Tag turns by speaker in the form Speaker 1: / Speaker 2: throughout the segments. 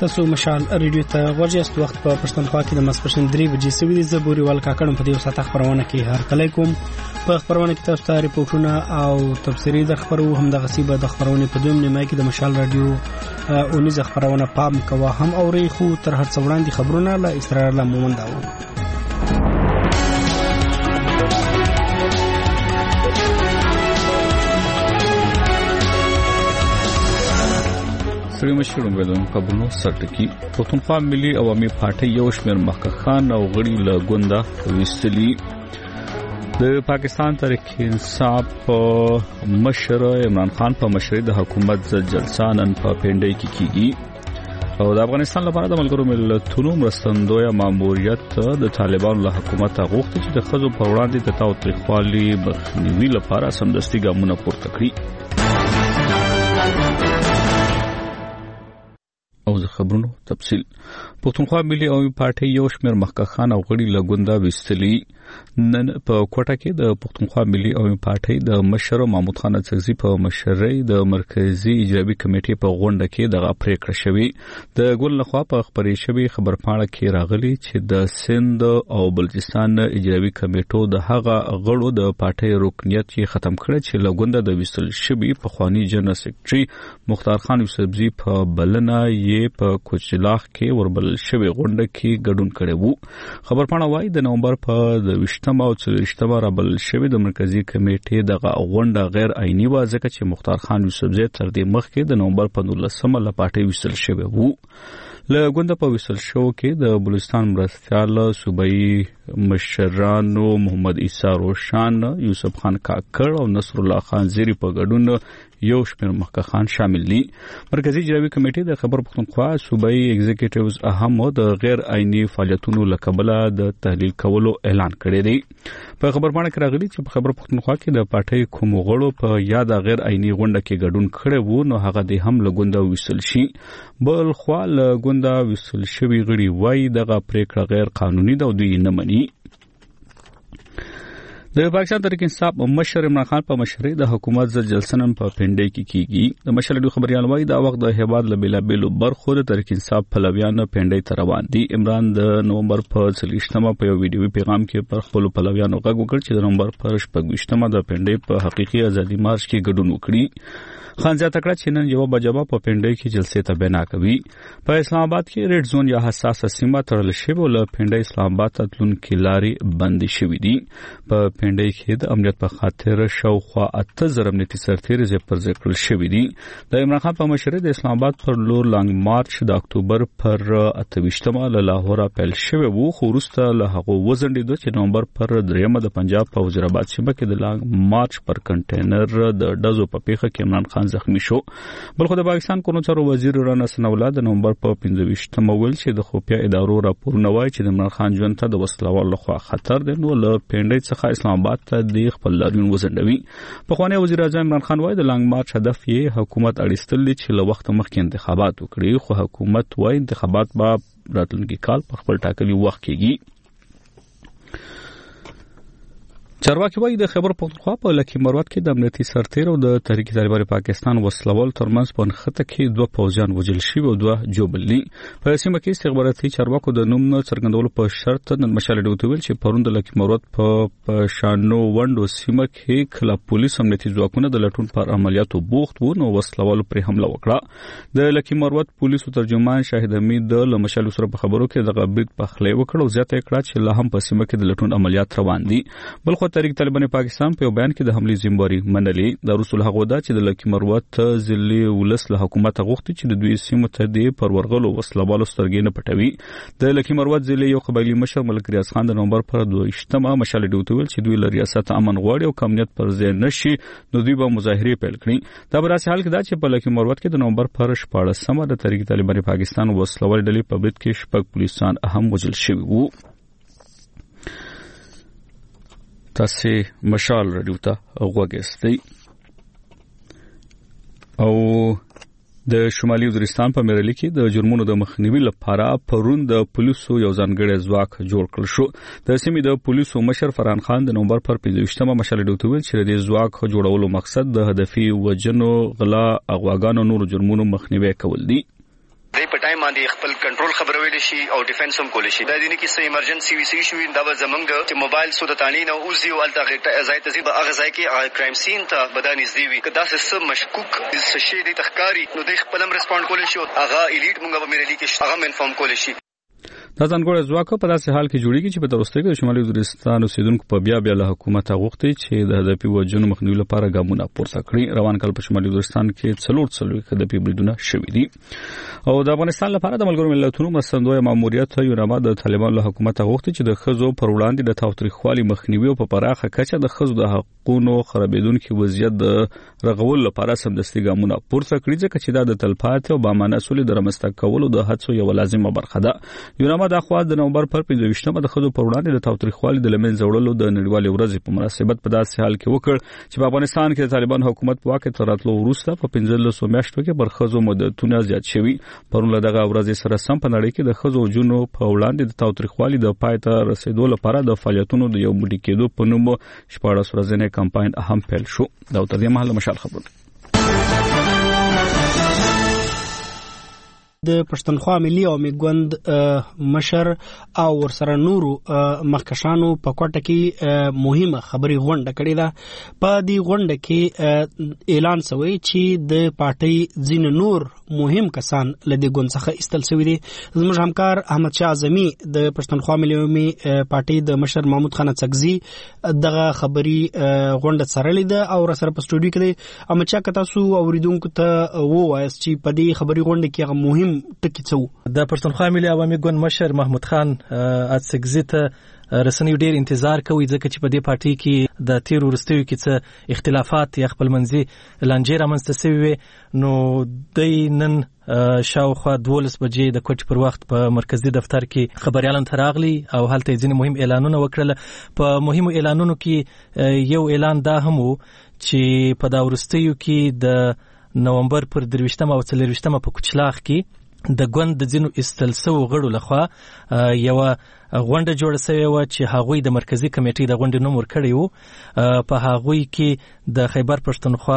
Speaker 1: تاسو مشال ریډیو ته ورجست وخت په پښتونخوا کې د مسپښین 3 بجې سوي د زبوري ول کاکړم په دې وسات خبرونه کې هر کله کوم په خبرونه کې تاسو ته ریپورتونه او تفسیری د خبرو هم د غصیبه د خبرونه په دویم نیمه کې د مشال رادیو او نيز خبرونه پام کوه هم اوري خو تر هر څو وړاندې خبرونه لا اسرار لا مومن داو
Speaker 2: سړي مشرون ولوم قبولو سرټکی پښتونخوا ملي عوامي پارټي یو شمېر مخکخان او غړي له ګوندا وستلي د پاکستان تحریک انصاف مشر عمران خان په مشرۍ د حکومت جلسه نن په پنډۍ کې کیږي او د افغانستان لپاره د ملګرو ملتونو مرستندوی ماموریت د طالبانو له حکومت غوښتي چې د خزو پر وړاندې د تاوتریخوالي مخنیوي لپاره سمدستي ګامونه پورته کړي او د خبرونو تفصیل پښتونخوا ملي عوامي پارټي یو شمېر مخکخان او غړي له ګوندا وستلي نن په کوټه کې د پښتونخوا ملي عوامي پارټي د مشر محمود خان اڅکزي په مشرۍ د مرکزی اجرایي کمیټې په غونډه کې دغه پریکړه شوې د ګل لخوا په خبري شوی خبرپاڼه کې راغلي چې د سند او بلوچستان اجرایي کمیټو د هغه غړو د پارټي رکنیت یې ختم کړ چې له ګوندا د وستل شوی په خواني جنرال سیکریټري مختار خان یوسفزي په بلنه یې په کوچلاخ کې وربل شوی غونډه کې ګډون کړي وو خبرپاڼه وايي د نومبر په 20 او 40 رابل شوی د مرکزی کمیټې دغه غونډه غیر عیني و ځکه چې مختار خان یوسفزي تر دې مخکې د نومبر په 19 ل پارټي وصل شوی وو له غونډه په وصل شو کې د بلوچستان مرستيال صوبایي مشرانو محمد عیسی روشان یوسف خان کاکړ او نصر الله خان زیری په ګډون یو شمېر مخکخان شامل دي مرکزی اجرایي کمیټې د خبر پښتونخوا صوبایي ایگزیکټیوز اهم د غیر عیني فعالیتونو لکبله د تحلیل کولو اعلان کړی دی په خبرپاڼه کې راغلي چې په خبر پښتونخوا کې د پارټي کوم غړو په یاد غیر عیني غونډه کې ګډون کړی وو نو هغه د هم لګوندا وصل شي بل خو لګوندا وصل شوی غړي وای دغه پریکړه غیر قانوني ده او دوی نه مني د پاکستان تحریک انصاف مشر عمران خان په مشرۍ د حکومت جلسه نن په پنډۍ کې کیږي د مشر د خبريال وای دا وخت د هیواد لبیلا بیلو برخو د تحریک انصاف پلویان پنډۍ ته روان دي عمران د نومبر په 30 په یو ویډیوي پیغام کې پر خپل پلویانو غږ وکړ چې د نومبر په 28 د پنډۍ په حقيقي ازادي مارچ کې ګډون وکړي خان زیاته کړ چې نن یو بجبه په پنډۍ کې جلسې ته بنا کوي په اسلام آباد کې ریډ زون یا حساسه سیمه تړل شوی ول پنډۍ اسلام آباد ته تلونکي لاري بند شوې دي په پنډۍ کې د امنیت په خاطر شاوخوا 8000 امنیتي سرتیري زپر ذکر شوی دي د عمران خان په مشرۍ د اسلام آباد پر لور لانګ مارچ د اکتوبر پر 28 له لاهور پیل شوی وو خو وروسته له هغه وزندید چې نومبر پر 3 د پنجاب په وزیرآباد سیمه کې د لانګ مارچ پر کنټینر د ډزو په پیخه کې عمران خان زخمی شو بلخو د پاکستان قانون چارو وزیر رانا سنولا د نومبر په 15 مول چې د خفیه ادارو راپورونه وایي چې د عمران خان ژوند ته د وسلوال لخوا خطر دی نو له پنډۍ څخه اسلام آباد ته د خپل لاریون وزندوي په خواني وزیر اعظم عمران خان وایي د لانګ مارچ هدف یې حکومت اړیستل دي چې له وخت مخکې انتخابات وکړي خو حکومت وایي انتخابات به راتلونکي کال په خپل ټاکلي وخت کېږي چارواکي وایي د خبر پښتونخوا په لکی مروت کې د امنیتي سرتیر او د تحریک طالبان پاکستان وسلوال ترمنځ په نخته کې دوه پوځیان وژل شوي او دوه جوړل په سیمه کې استخباراتي چارواکو د نوم څرګندولو په شرط نن مشال ډیوټ ویل چې پروند لکی مروت په شانو وندو سیمه کې کله پولیس امنیتي ځواکونه د لټون پر عملیاتو بوخت وو نو وسلوال پر حمله وکړه د لکی مروت پولیسو ترجمان شاهد امید د مشال سره په خبرو کې د غبرت په خلې وکړو زیاته کړه چې لا هم په سیمه کې د لټون عملیات روان دي بلخو تحریک طالبان پاکستان په بیان کې د حملې ذمہواری منلې د رسول هغه ودا چې د لکی مروت ضلع ولس له حکومت غوښتي چې د دوی سیمه ته د پرورغلو وسلوالو سترګې نه پټوي د لکی مروت ضلع یو قبایلی مشر ملک ریاض خان د نومبر پر 22 مشال ډیوټ ویل چې دوی له ریاست امن غواړي او کمنیت پر ځای نشي نو دوی به مظاهره پیل کړي دا براسي حال کې دا چې په لکی مروت کې د نومبر پر 14 د تحریک طالبان پاکستان وسلوال ډلې په بریټ کې شپږ پولیسان اهم وژل شوي وو تاسو مشال رادیو ته غوږی او د شمالي وزیرستان په میرلی کې د جرمونو د مخنیوي لپاره پرون د پولیسو یو ځانګړی ځواک جوړ کړل شو د سیمې د پولیسو مشر فرحان خان د نومبر پر 15 مشال ډیوټ ویل چې د ځواک جوړولو مقصد د هدفي وجنو غلا اغواګانو نور جرمونو مخنیوي کول دي
Speaker 3: د په ټایم باندې خپل کنټرول خبرول شي او ډیفنس هم کول شي. دا دینه کې څه ایمرجنسي وي شي دا زمونږ چې موبایل سو د تانی نه اوزي او الته ځای تزيب هغه ځای کې کرایم سین ته بدانې زی وي کدا څه مشکوک څه شي د تخکاری نو د خپل ریسپونډ کول شي هغه الیټ مونږ به مېرلی کې هغه انفارم کول شي.
Speaker 2: دا ځانګړی ځواک په داسې حال کې جوړیږي چې په تروسته کې د شمالي وزیرستان اوسیدونکو په بیا له حکومت غوښتي چې د هدفي وجونو مخنیوي لپاره ګامونه پورته کړي. روان کال په شمالي وزیرستان کې 4 هدفي بریدونه شوي دي او د افغانستان لپاره د ملګرو ملتونو مرستندوی ماموریت یوناما د طالبان له حکومت غوښتي چې د خزو پر وړاندې د تاوتریخوالي مخنیوي او په پراخه کچه د خزو د حقوقو خرابېدونکو وضعیت د رغول لپاره سمدستي ګامونه پورته کړي ځکه چې دا د تلپاتې او بامانه سولې د رامنځته کولو د هڅو یو لازمه برخه ده. یوناما د خوا د نومبر پر 25مه د خزو پر وړاندې د تاوتریخوالي د لمنځه وړلو د نړیوالې ورځې په مناسبت په داسې حال کې وکړ چې په افغانستان کې د طالبان حکومت په واک ته راتلو وروسته په 15 میاشتو کې پر خزو مدتونه زیات شوي. پرون له دغه ورځې سره سم په نړۍ کې د خزو جنو په وړاندې د تاوتریخوالي د پای ته رسیدو لپاره د فعالیتونو د یو ملي کېدو په نوم 14 ورځې کمپاین اهم پیل شو. دا تر دې مهاله مشال خبرونه
Speaker 1: د پښتونخوا ملي او میګوند مشر او ورسره نورو مخکشانو په کوټه کې مهمه خبري غونډه کړې ده. په دې غونډه کې اعلان شوی چې د پارټي ځین نور مهم کسان لدې ګوند څخه استل شوی دي. زموږ همکار احمد شاه اعظمي د پښتونخوا ملي پارټي د مشر محمود خان اڅکزي دغه خبري غونډه سره لیده او سره په سټوډیو کې احمد شاه تاسو اوریدونکو ته ووایاست چې په دې خبري غونډه کې هغه مهم ټکی څه
Speaker 4: د پښتونخوا ملي عوامي ګوند مشر محمود خان اڅکزي ته رسنیو ډیر انتظار کوي ځکه چې په دې پارټي کې د تیر ورستیو کې څه اختلافات یا خپلمنځي لانجې رامنځته شوي وي. نو د نن شاوخوا 12 بجې د کوټې پر وخت په مرکزی دفتر کې خبريالان تراغلي او هلته ځینې مهم اعلانونه وکړل. په مهمو اعلانونو کې یو اعلان دا هم و چې په دا ورستیو کې د نومبر پر 23 او 24 په کوچلاغ کې د ګوند د ځینو استلسو غړو لخوا یو غونډه جوړه شوې و چې هغوی د مرکزی کمیټې د غونډې نوم ورکړی و. په هغوی کې د خیبر پښتونخوا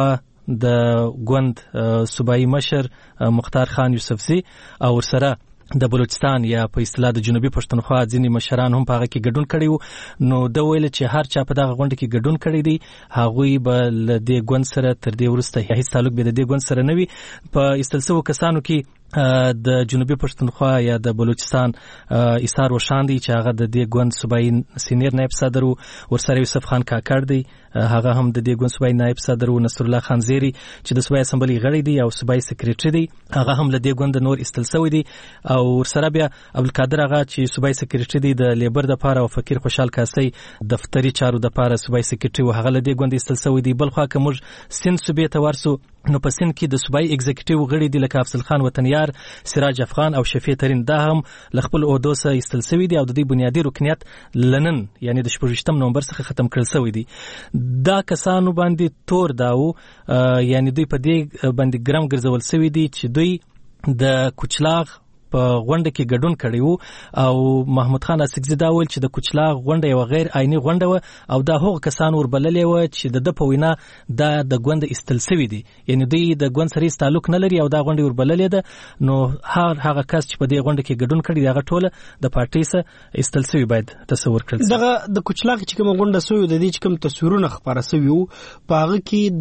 Speaker 4: د ګوند صوبایي مشر مختار خان یوسفزي او ورسره د بلوچستان یا په اصطلاح د جنوبي پښتونخوا ځینې مشران هم په هغه کې ګډون کړي وو. نو د ویل چې هر چا په دغه غونډه کې ګډون کړي دي هغوی به له دې ګوند سره تر دې وروسته هیڅ تعلق به د دې ګوند سره نه وي. په استلسو کسانو کې د جنوبي پښتونخوا یا د بلوچستان ایثار وشان دي چې هغه د دې ګوند صوبایي سینیر نائب صدر ورسره یوسف خان کاکړ دی هغه هم د دې ګوند صوبایي نائب صدر نصر الله خان زیری چې د صوبایي اسمبلی غړی دی او صوبایي سکریټری دی هغه هم له دې ګوند نور استلسوي دي. او ورسره بیا عبدالقادر هغه چې صوبایي سکریټری دی د لیبر د پاره او فقیر خوشحال کاسي دفتری چارو د پاره صوبایي سکریټری او هغه له دې ګوند استلسوي دي. بل خو کوم سند صوبې ته ورسو نو په سند کې د صوبایي ایگزیکټیو غړي دي لکه افضل خان وطنیار سراج افغان او شفیع ترین دا هم لخپل اودو سره استلسوي دي او د دې بنیادی رکنیت لنن یعنی د 28 نومبر څخه ختم کړل شوی دي. دا کسانو باندې تور داو یعنی دوی په دې باندې ګرام ګرځول شوی دي چې دوی د کوچلاغ په غونډه کې ګډون کړی وو او محمود خان اڅکزي دا ویل چې د کوچلاغ غونډه یو غیر آئینی غونډه و او دا هغه کسان وربللې و چې د په وینا د ګوند استلسوي دي یعنی دوی د ګوند سره تعلق نه لري او دا غونډه وربللې ده. نو هغه کس چې په دې غونډه کې ګډون کړي هغه ټوله د پارټي سره استلسوي باید تصور کړي.
Speaker 1: دغه د کوچلاغ چې کوم غونډه سوی د دې چې کوم تصویرونه خبره سوی وو په هغه کې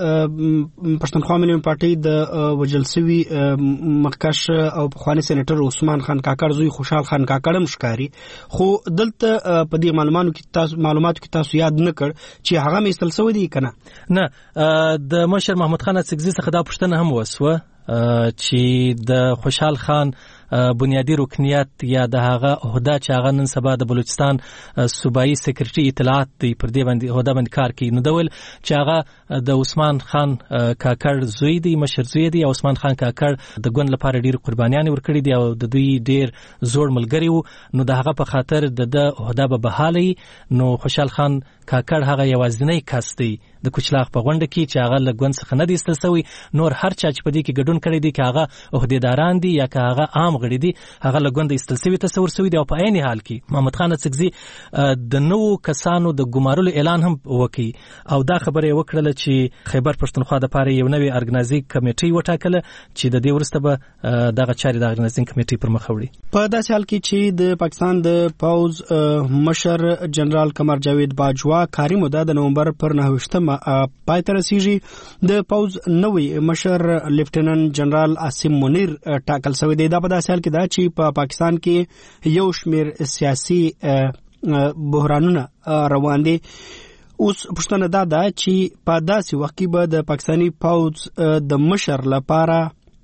Speaker 1: د پښتونخوا ملي پارټي د وجلسوي مخکش او خواني سېنیټر عثمان خان کاکړ زوی خوشحال خان کاکړ هم ښکاری خو دلته په دې معلوماتو کې تاسو یاد نه کړ چې هغه مې استلسوي دي کنه.
Speaker 4: نه د مشر محمود خان اڅکزي څخه دا پوښتنه هم وسوه چې د خوشحال خان بنیادی رکنیت یا د هغه عہده چې هغه نن سبا د بلوچستان صوبایي سکریټري اطلاعات دی پر دې باندې عہده باندې کار کوي. نو دول چې هغه د عثمان خان کاکړ زوی دی مشر زوی دی او عثمان خان کاکړ د ګوند لپاره ډیر قربانیان ورکړي دي او د دوی ډیر زوړ ملګری وو. نو د هغه په خاطر د عہده به بحالي نو خوشحال خان کاکړ هغه یوازینی کس دی د کوچلاغ په غونډه کې چې هغه له ګوند څخه نه دي ایستل شوی. نور هر چا چې په دې کې ګډون کړی دی که هغه عہدیداران دي یا که هغه عام غړي دي هغه له ګونده ایستل شوي تصور شوی دی. او په عین حال کې محمد خان اڅکزي د نوو کسانو د ګمارلو اعلان هم وکړي او دا خبره یې وکړله چې خیبر پښتونخوا دپاره یو نوی ارګنایزینګ کمیټۍ وټاکله چې د دې وروسته به دغه چارې د ارګنایزینګ کمیټۍ پر مخ وړي.
Speaker 1: په داسې حال کې چې د پاکستان د پوز مشر جنرال قمر جاوید باجوا کاري موده د نومبر پر 9 پای ته رسیږي. د پوز نوی مشر لیفټیننټ جنرال عاصم منیر ټاکل شوی دی. دا په داسې حال کې دا چې په پاکستان کې یو شمیر سیاسي بحرانونه روان دي. اوس پښتنه دا ده چې په داسې وخت کې به د پاکستاني پوز د مشر لپاره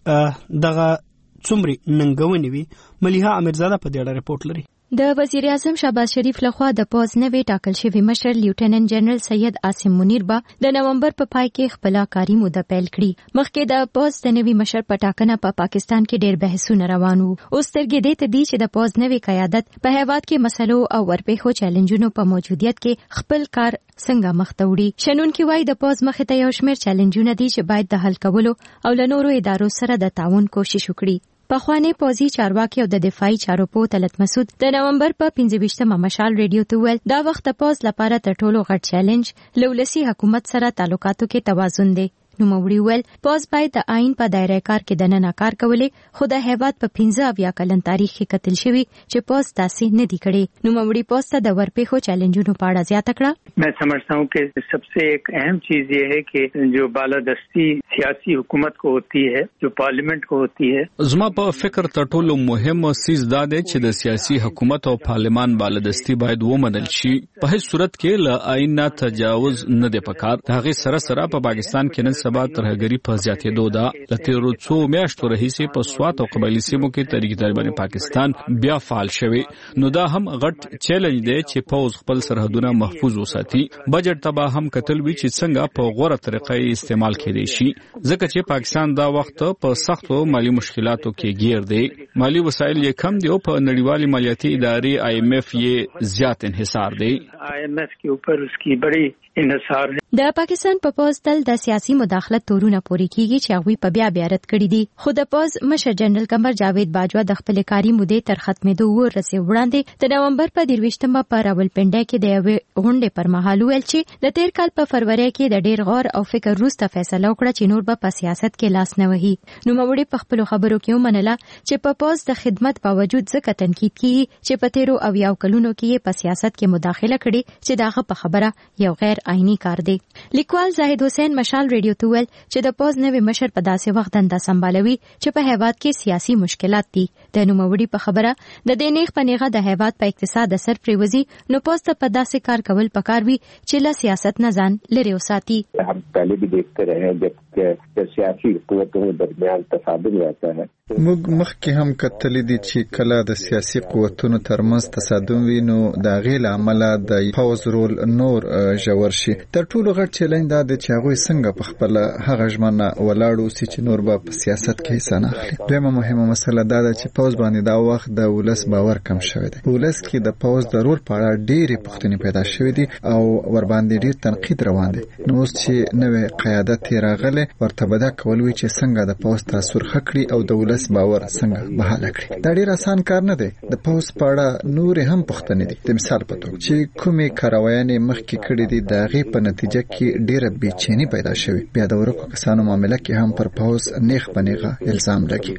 Speaker 1: دغه څومره ننګونې وي. ملیحه امیرزاده په دې اړه رپورټ لري.
Speaker 5: د وزیر اعظم شهباز شریف لخوا د پوز نوی ټاکل شوی مشر لیوټیننټ جنرال سید عاصم منیر به د نومبر په پای کې خپل کاري موده پیل کړي. مخکې د پوز د نوی مشر په ټاکنه په پاکستان کې ډېر بحثونه روان وو. اوس ترګې دې ته دي چې د پوز نوی قیادت په هیواد کې مسلو او ورپېښو چیلنجونو په موجودیت کې خپل کار څنګه مخ ته وړي. شنونکي وایي د پوز مخې ته یو شمېر چیلنجونه دي چې باید د حل کولو او له نورو ادارو سره د تعاون کوشش وکړي. پخوانی پوزي چارواکي او د دفاعي چارو په طلعت مسعود د نومبر په 25مه مشال ریډیو ته ویل دا وخت د پوز لپاره تر ټولو غټ چیلنج لولسي حکومت سره تعلقاتو کې توازن دی. نوموړي ویل پوز باید د آئین په دایره کار کې دننه کار کولې خو د هیواد په 15 کلن تاریخ کې کتل شوی چې پوز تاسې نه دی کړی. نوموړي پوز ته د ورپېښو چیلنجونو په اړه زیاته کړه.
Speaker 6: मैं समझता हूँ कि सबसे एक अहम चीज ये है कि जो बालादस्ती सियासी हुकूमत को होती है जो पार्लियामेंट को होती है.
Speaker 2: زما په فکر تر ټولو مهم سیز دا دی چې د سیاسي حکومت او پارلمان بالادستی باید ومنل شي. په هیڅ صورت کې له آئین نه تجاوز نه دی پکار. د هغې سره سره په پاکستان کې نن سبا ترهګري په زیاتېدو ده. له تېرو څو میاشتو راهیسې په سوات او قبایلي سیمو کې تحریک طالبان پاکستان بیا فعال شوی. نو دا هم غټ چیلنج دی چې پوز خپل سرحدونه محفوظ وساتي. بجټ ته به هم کتل وی چې څنګه په غوره طریقې استعمال کړي شي ځکه چې پاکستان دا وخت په سختو مالی مشکلاتو کې گیر دی. مالی وسایل یې کم دي او په نړیوالي مالیاتي ادارې IMF یې زیات انحصار دی.
Speaker 6: IMF के ऊपर उसकी बड़ी انحصار है.
Speaker 5: د پاکستان په پوز تل د سیاسي مداخلت تورونه پوري کیږي چې هغه په بیا رد کړی دي. خو د پوز مشر جنرال قمر جاوید باجوا د خپل کاري مودې تر ختمېدو ورسې وړاندې د نومبر په 23مه په راولپنډي کې د یوې غونډې پر مهال ویل چې د تیر کال په فروری کې د ډیر غور او فکر وروسته فیصله وکړه چې نور به په سیاست کې لاس نه وهي. نوموړي په خپل خبرو کې ومنله چې په پوز د خدمت باوجود ځکه تنقید کیږي چې په تیرو او یو کلونو کې په سیاست کې مداخله کړې چې داغه په خبره یو غیر آئینی کار دی. لیکوال زاهد حسین مشال ریډیو ته ویل چې د پوز نوی مشر په داسې وخت دنده سمبالوي چې په هیواد کې سیاسي مشکلات دي. د نوموړي په خبره د دې نیغ په نیغه د هیواد په اقتصاد اثر پریوزي. نو پوز ته په داسې کار کول پکار وي چې له سیاست نه ځان لري وساتي.
Speaker 7: हम पहले भी देखते रहे जब सियासी قوتوں के درمیان تصادم रहता है.
Speaker 8: موږ مخکې هم کتلې دي چې کله د سیاسي قوتونو ترمنځ تصادم وي نو د غیل عمله د پوز رول نور ژور شي. تر ټولو غټ چیلنج دا دی چې هغه څنګه په خپل هغه ژمنه ولاړو چې نور به په سیاست کې حصہ نه اخلي. دویمه مهمه مسله دا ده چې پوز باندې دا وخت د ولس باور کم شوی دی. ولس کې د پوز د رول په اړه ډېرې پوښتنې پیدا شوې دي او ور باندې ډېر تنقید روان دی. نو اوس چې نوې قیادت راغله ورته به دا کول وي چې څنګه د پوز تاثیر خکړي او د ولس باور څنګه بحاله کړي. دا ډېر آسان کار نه دی. د پوز په اړه نور هم پوښتنې دي. د مثال په توګه چې کومې کاروایانې مخکې کړې دي د هغې په نتیجه کې ډېره بېچیني پیدا شوې. بیا د ورکو کسانو معامله کې هم پر پوز نیغ په نیغه الزام لګي.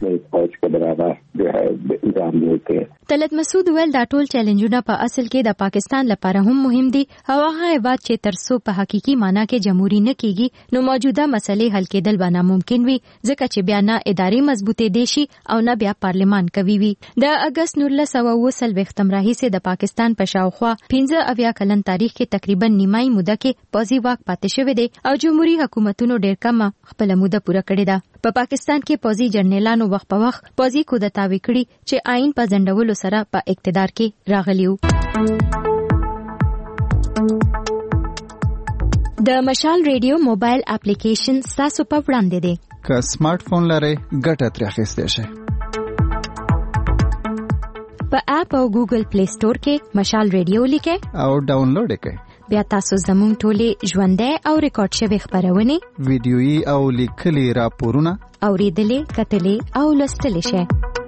Speaker 5: طلعت مسعود ویل دا ټول چیلنجونه په اصل کې د پاکستان لپاره هم مهم دي او هغه هیواد چې ترڅو په حقيقي معنی کې جمهوریت نه کیږي نو موجوده مسلې حل کېدل به ناممکن وي ځکه چې بیا نه ادارې مضبوطې دي شي او نه بیا پارلمان کوي وي. د اگست 1920 راهیسې د پاکستان په شاوخوا 15 کلن تاریخ کې تقریبا نیمایي موده کې پوزي واک پاتې شوی دی او جمهوریت حکومتونو ډېر کم خپل موده پوره کړې ده. په پاکستان کې پوزي جنرالانو وخت په وخت پوزي کودتا وکړي چې آئین په ځنډولو سره په اقتدار کې راغلیو. د مشال ریډیو موبایل اپلیکیشن تاسو په وړاندې دی.
Speaker 8: که سمارټ فون لرئ ګټه ترې اخیستی شئ.
Speaker 5: په اپ او ګوګل پلی سٹور کې مشال ریډیو لیکه
Speaker 8: او ډاونلوډ کړئ.
Speaker 5: بیا تاسو زموږ ټولې ژوندۍ او ریکارډ شوی خبرونه
Speaker 8: ویډیويي او لیکلي راپورونه
Speaker 5: اوریدلې کتلې او لوستلې شئ.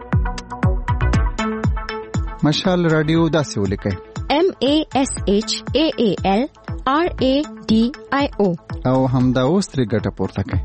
Speaker 8: مشال رادیو داسې ولیکئ: MASHAAL RADIO او همدا اوس ترې ګټه پورته کړئ.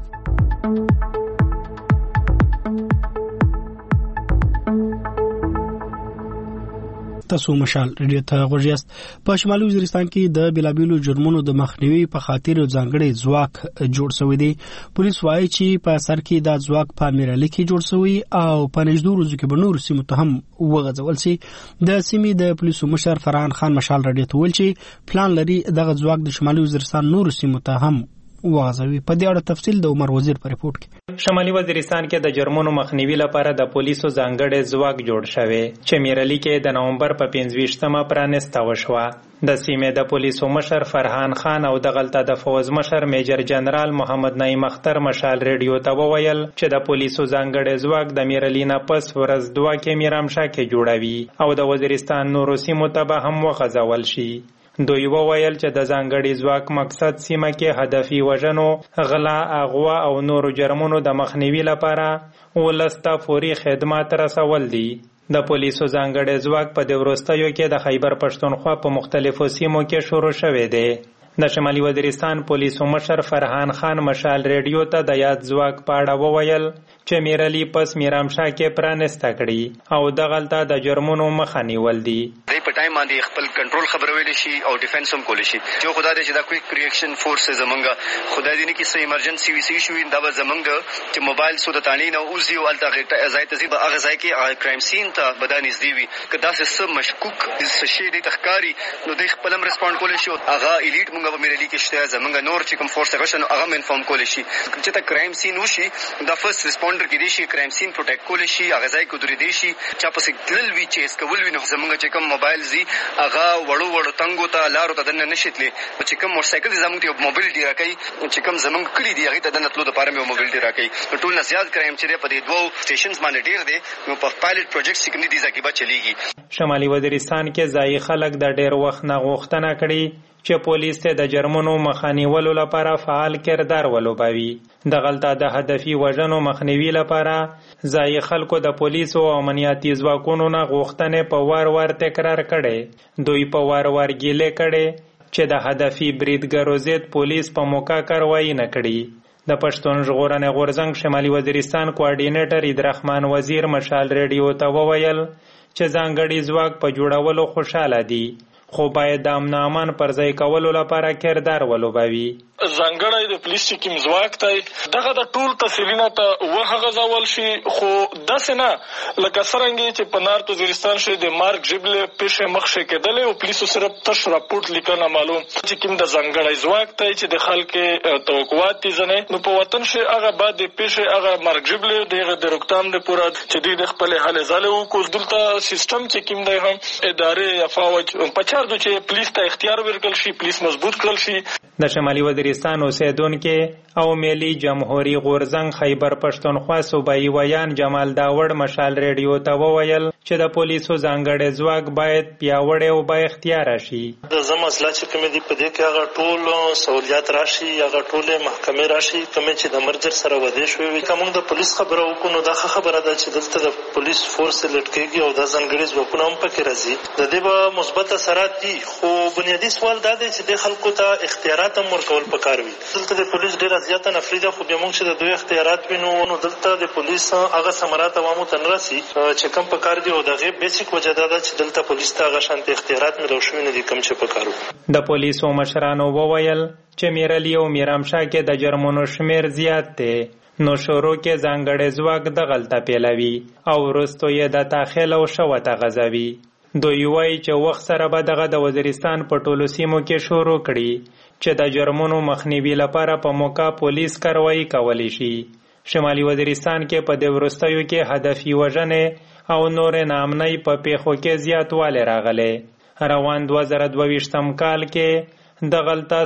Speaker 1: تاسو مشال ریډیو ته غوږ یاست. په شمالي وزیرستان کې د بلابیلو جرمونو د مخنیوي په خاطر ځانګړي ځواک جوړ شوی دی. پولیس وايي چې په سر کې دا ځواک په میرالي کې جوړ شوی او په نږدې ورځو کې به نور سیمو ته هم وغځول شي. د سیمې د پولیسو مشر فرحان خان مشال ریډیو ته ویل چې پلان لري دغه ځواک د شمالي وزیرستان نور سیمو ته هم وغځوي. په دې اړه تفصیل د عمر وزیر په ریپورت کې.
Speaker 9: شمالي وزیرستان کې د جرمونو مخنیوي لپاره د پولیسو ځانګړي ځواک جوړ شوی چې میرالي کې د نومبر په 25مه پرانسته وشوه. د سیمې د پولیسو مشر فرحان خان او د غلطه د فوز مشر میجر جنرال محمد نعیم اختر مشال ریډیو ته وویل چې د پولیسو ځانګړي ځواک د میرالي نه پس ورځ 2 کې میرامشا کې جوړوي او د وزیرستان نورو سیمو ته به هم وغځول شي. دوی وویل چې د ځانګړي ځواک مقصد سیمه کې هدفي وژنو، غلا، اغوا او نورو جرمونو د مخنیوي لپاره ولسته فوري خدمات رسول دي. د پولیسو ځانګړي ځواک په دې وروستیو کې د خیبر پښتونخوا په مختلفو سیمو کې شروع شوی دی. د شمالي وزیرستان پولیسو مشر فرحان خان مشال ریډیو ته د یاد ځواک په اړه وویل چې میرالي پس میرامشا کې پرانسته کړي او دغلته د جرمونو مخه نیول دي.
Speaker 3: په ټایم باندې خپل کنټرول خبرول شي او ډیفنس هم کول شي. جو خدای دې چې دا کویک ریاکشن فورس زمونږه خدای دې نه کې سې ایمرجنسي وی سي شو دا زمونږه چې موبایل سود تانی نه اوزي او الته ځای ته زیبه هغه ځای کې کرایم سین ته بدانې زدي وي کدا څه مشکوک څه شي دې تخکاری نو دې خپل هم ریسپونډ کول شي. هغه الیټ مونږه په میرالي کې شته زمونږه نور چې کوم فورس هغه شنو هغه انفارم کول شي چې تا کرایم سین وشي دا فرست ریسپونډر کې دي شي کرایم سین پروټیکټ کول شي هغه ځای کې درې دي شي چې په سیګنل وی چې اس کول وي نو زمونږه چې کوم موبایل زی هغه وړو تنګو ته لارو ته دنه نشیتلې چې کوم موټرسایکل زمونږ ته موبایلټي راکړي چې کوم زمونږ کلی دی هغه ته دنه تلو د پاره مې موبایلټي راکړي. ټول نه زیات کرایم چې په دې دوه سټیشنز باندې ډیر دي نو په پایلټ پروجیکټ کې دي ځکه به چلیږي.
Speaker 9: شمالي وزیرستان کې ځای خلک د ډیر وخت نه غوښتنه کړي چې پولیس ته د جرمونو مخنیولو لپاره فعال کردار ولوبوي. د غلطه د هدفي وژنو مخنیوي لپاره ځای خلکو د پولیسو او امنیتي ځواکونو نه غوښتنې په وار تکرار کړي. دوی په وار ګیلې کړي چې د هدفي بریدګرو ضد پولیس په موقع کاروایی نه کړي. د پښتون ژغورنې غورځنګ شمالي وزیرستان کوارډینیټر عیدرحمان وزیر مشال ریډیو ته وویل چې ځانګړي ځواک په جوړولو خوشاله دي خو باید د امن امان پر ځای کولو لپاره کردار ولوبوي.
Speaker 10: ځانګړی د پولیس چې کوم ځواک دی دغه د ټول تفصیلونه ته وغځول شي خو داسې نه لکه څرنګه چې په نارت وزیرستان شي د مارک جبلې پیښې مخشه کېدلې او پولیسو صرف تش راپورټ لیکنه معلوم چې کوم د ځانګړی ځواک دی چې د خلکو توقعات دي ځنه نو په وطن شي هغه بعد د پیښې هغه مارک جبلې دغه د روکتام د پورا چې د خپل حل زاله او کو دلته سیستم چې کوم دی هم ادارې افاوج په چار د چې پولیس ته اختیار ورکړل شي پولیس مضبوط کړل شي.
Speaker 9: د شمالي وزیرستان اوسیدونکو او ملي جمهوریت غورځنګ خیبر پښتونخوا صوبایي ویان جمال داوړ مشال ریډیو ته وویل چې د پولیسو ځانګړي ځواک باید پیاوړی او با اختیار شي.
Speaker 10: د زمزله چې کوم دی په دې کې هغه ټول سہولیات راشي هغه ټول محکمې راشي کوم چې د مرجر سره ودی شوی کوم د پولیس خبره وکړو دا خبره ده چې دلته د پولیس فورس لټکېږي او د ځانګړي ځواکونه هم پکې راځي د دې به مثبت اثرات دي خو بنیادی سوال دا دی چې د خلکو ته اختیارات هم ورکول پکار وي. دلته د پولیس ډېر زیاته نفري ده خو بیا موږ چې د دوی اختیارات وینو نو دلته د پولیس هغه ثمرات عوامو ته نه رسي چې کوم پکار دي او دغه بیسیک وجه دا ده چې دلته پولیس ته هغه شانتي اختیارات ملو شوي نه دي کوم چې پکار وي.
Speaker 9: د پولیسو مشرانو وویل چې میرالي او میرامشا کې د جرمونو شمیر زیات دی نو شروع کې ځانګړی ځواک د غلطه پیلوي او وروسته یې د داخل او شوته غځوي. دوی وایي چې وخت سره به دغه د وزیرستان په ټولو سیمو کې شروع کړي چې د جرمونو مخنیوي لپاره په موقع پولیس کاروایی کولی شي. شمالي وزیرستان کې په دې وروستیو کې هدفي وژنې او نور ناامنۍ په پیښو کې زیاتوالی راغلی. روان 2022 کال کې د غلطه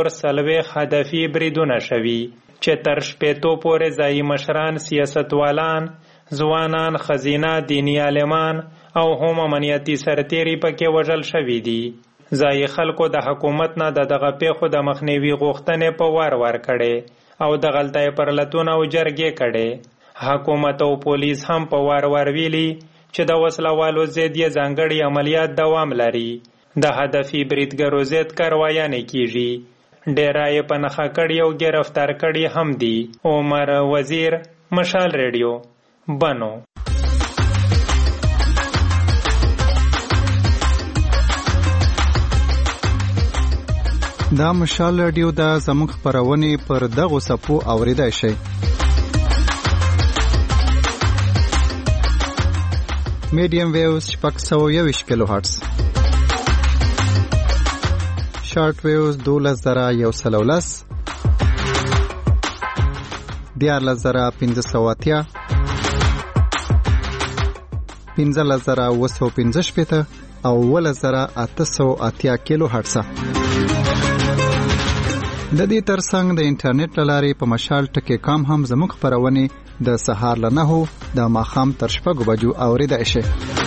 Speaker 9: 440 هدفي بریدونه شوي چې تر 80 پورې ځایي مشران، سیاستوالان، ځوانان، ښځینه، دیني عالمان او هم امنیتي سرتیري پکې وژل شوي دي. ځایي خلکو د حکومت نه دغه پیښو د مخنیوي غوښتنې په وار کړې او د غلطۍ پر لتون او جرګې کړې. حکومت او پولیس هم په وار ویلي چې د وسلوالو ضد یې ځانګړي عملیات دوام لري. د هدفي بریدګرو ضد کاروایانې کیږي. ډیره یې په نښه کړي او ګرفتار کړي هم دي. عمر وزیر، مشال ریډیو، بنو.
Speaker 8: دا مشال ریډیو د زموږ خپرونې پر دغو صفحو اوریدای شئ. میډیم ویوز 621 کیلو هرتز، شارټ ویوز 12110، 14580، 15915 او 11880 کیلو هرتز. د دې ترڅنګ د انټرنیټ لارې په مشال ټکی کام هم زموږ خپرونې د سهار له 9 د ماښام تر 6 بجو اوریدای شي.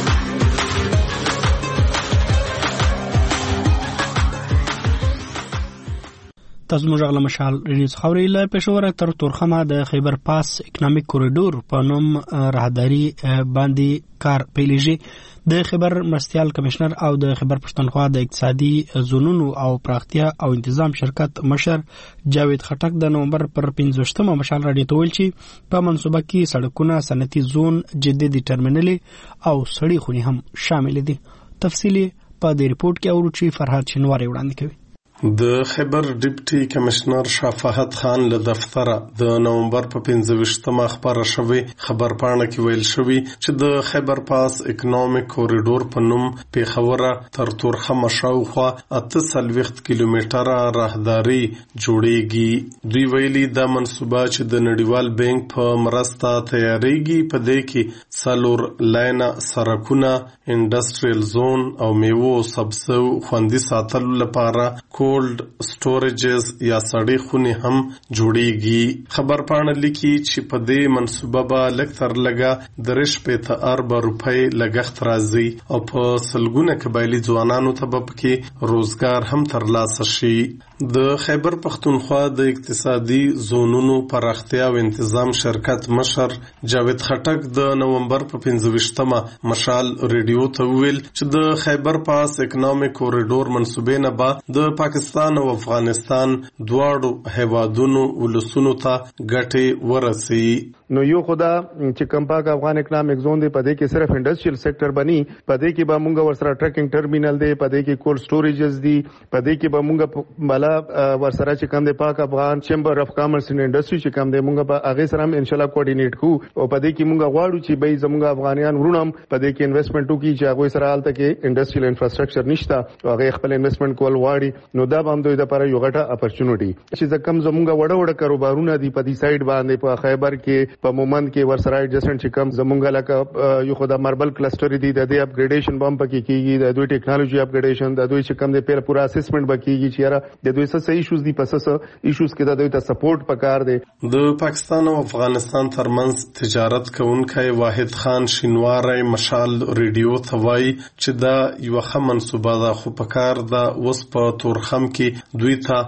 Speaker 1: تاسو موږ غل مشال ریډیو خوري له پېښور تر تورخمه د خیبر پاس اکونومیک کوریډور په نوم راهداري باندې کار پیلېږي. د خیبر مرستیال کمشنر او د خیبر پښتونخوا د اقتصادي زونونو او پراختیا او انتظام شرکت مشر جاوید خټک د نومبر پر 15مه مشال راډیو ته ویل چې په منصوبه کې سړکونه، صنعتي زون، جدي ټرمینل او سړي خونې هم شامل دي. تفصیلی په دې ریپورت کې اورو چې فرهاد شنواری وړاندې کوي.
Speaker 11: د خیبر ډیپټي کمشنر شاه فهد خان له دفتره د نومبر په 15مه خبره شوې خبرپاڼه کې ویل شوی چې د خیبر پاس اکونومیک کوریډور په نوم پیښور تر تورخم شاوخوا 48 کیلومتره راهداري جوړیږي. دوی ویلي دا منصوبه چې د نړیوال بانک په مرسته تیاریږي په دې کې سالور لاین سرکونه، انډستریل زون او میوو سبزو خوندي ساتلو لپاره کولډ سټوریجز یا سړې خونې هم جوړیږي. خبرپاڼه لیکي چې په دې منصوبه به لکتر لګا 3 ارب روپۍ لګښت راځي او په سلګونه قبایلی ځوانانو ته به پکې روزګار هم ترلاسه شي. د خیبر پښتونخوا د اقتصادي زونونو پراختیا او انتظام شرکت مشر جاوید خټک د نومبر په 15مه مشال ریډیو ته ویل چې د خیبر پاس اکونومیک کوریډور منصوبې نه به د پاکستان او افغانستان دواړو هیوادونو ولسونو ته ګټې ورسي.
Speaker 12: نو یو خدا چې کمپاک افغان اکنامک زون دی پدې کې صرف انډستریل سېکټر بني، پدې کې به مونږ ورسره ټریکینګ ټرمینل دی، پدې کې کولډ سټوریجز دی، پدې کې به مونږ بالا ورسره چې کوم دی پاک افغان چیمبر اف کامرس ان انډستری چې کوم دی مونږ به هغه سره هم ان شاء الله کوارډینیټ کوو او پدې کې مونږ غواړو چې به زمونږ افغانیان ورونم پدې کې انویسټمنټ وکړي چې هغه سره حالت کې انډستریل انفراستراکچر نشته او هغه خپل انویسټمنټ کول غواړي. نو دا به هم دوی لپاره یو غټه اپورچونټی چې کم زمونږ وړه کاروبارونه دی په دې سایډ باندې په خیبر کې په مومند کې ورسره ایډجسټنټ چې کم زمونږ لکه یو خدای ماربل کلسټر دی د دې اپګریډیشن بم پکې کیږي، د دوی ټیکنالوژي اپګریډیشن، د دوی چې کم د پورا اسسمنټ بکیږي چې یاره د دوی څه ایشوز دی پس څه ایشوز کې د دوی ته سپورټ پکار دی.
Speaker 11: د پاکستان او افغانستان ترمنځ تجارت کوونکی واحد خان شینواری مشال ریډیو ته وایي چې دا یو ښه منصوبه ده خو پکار ده اوس په تورخم کې دوی ته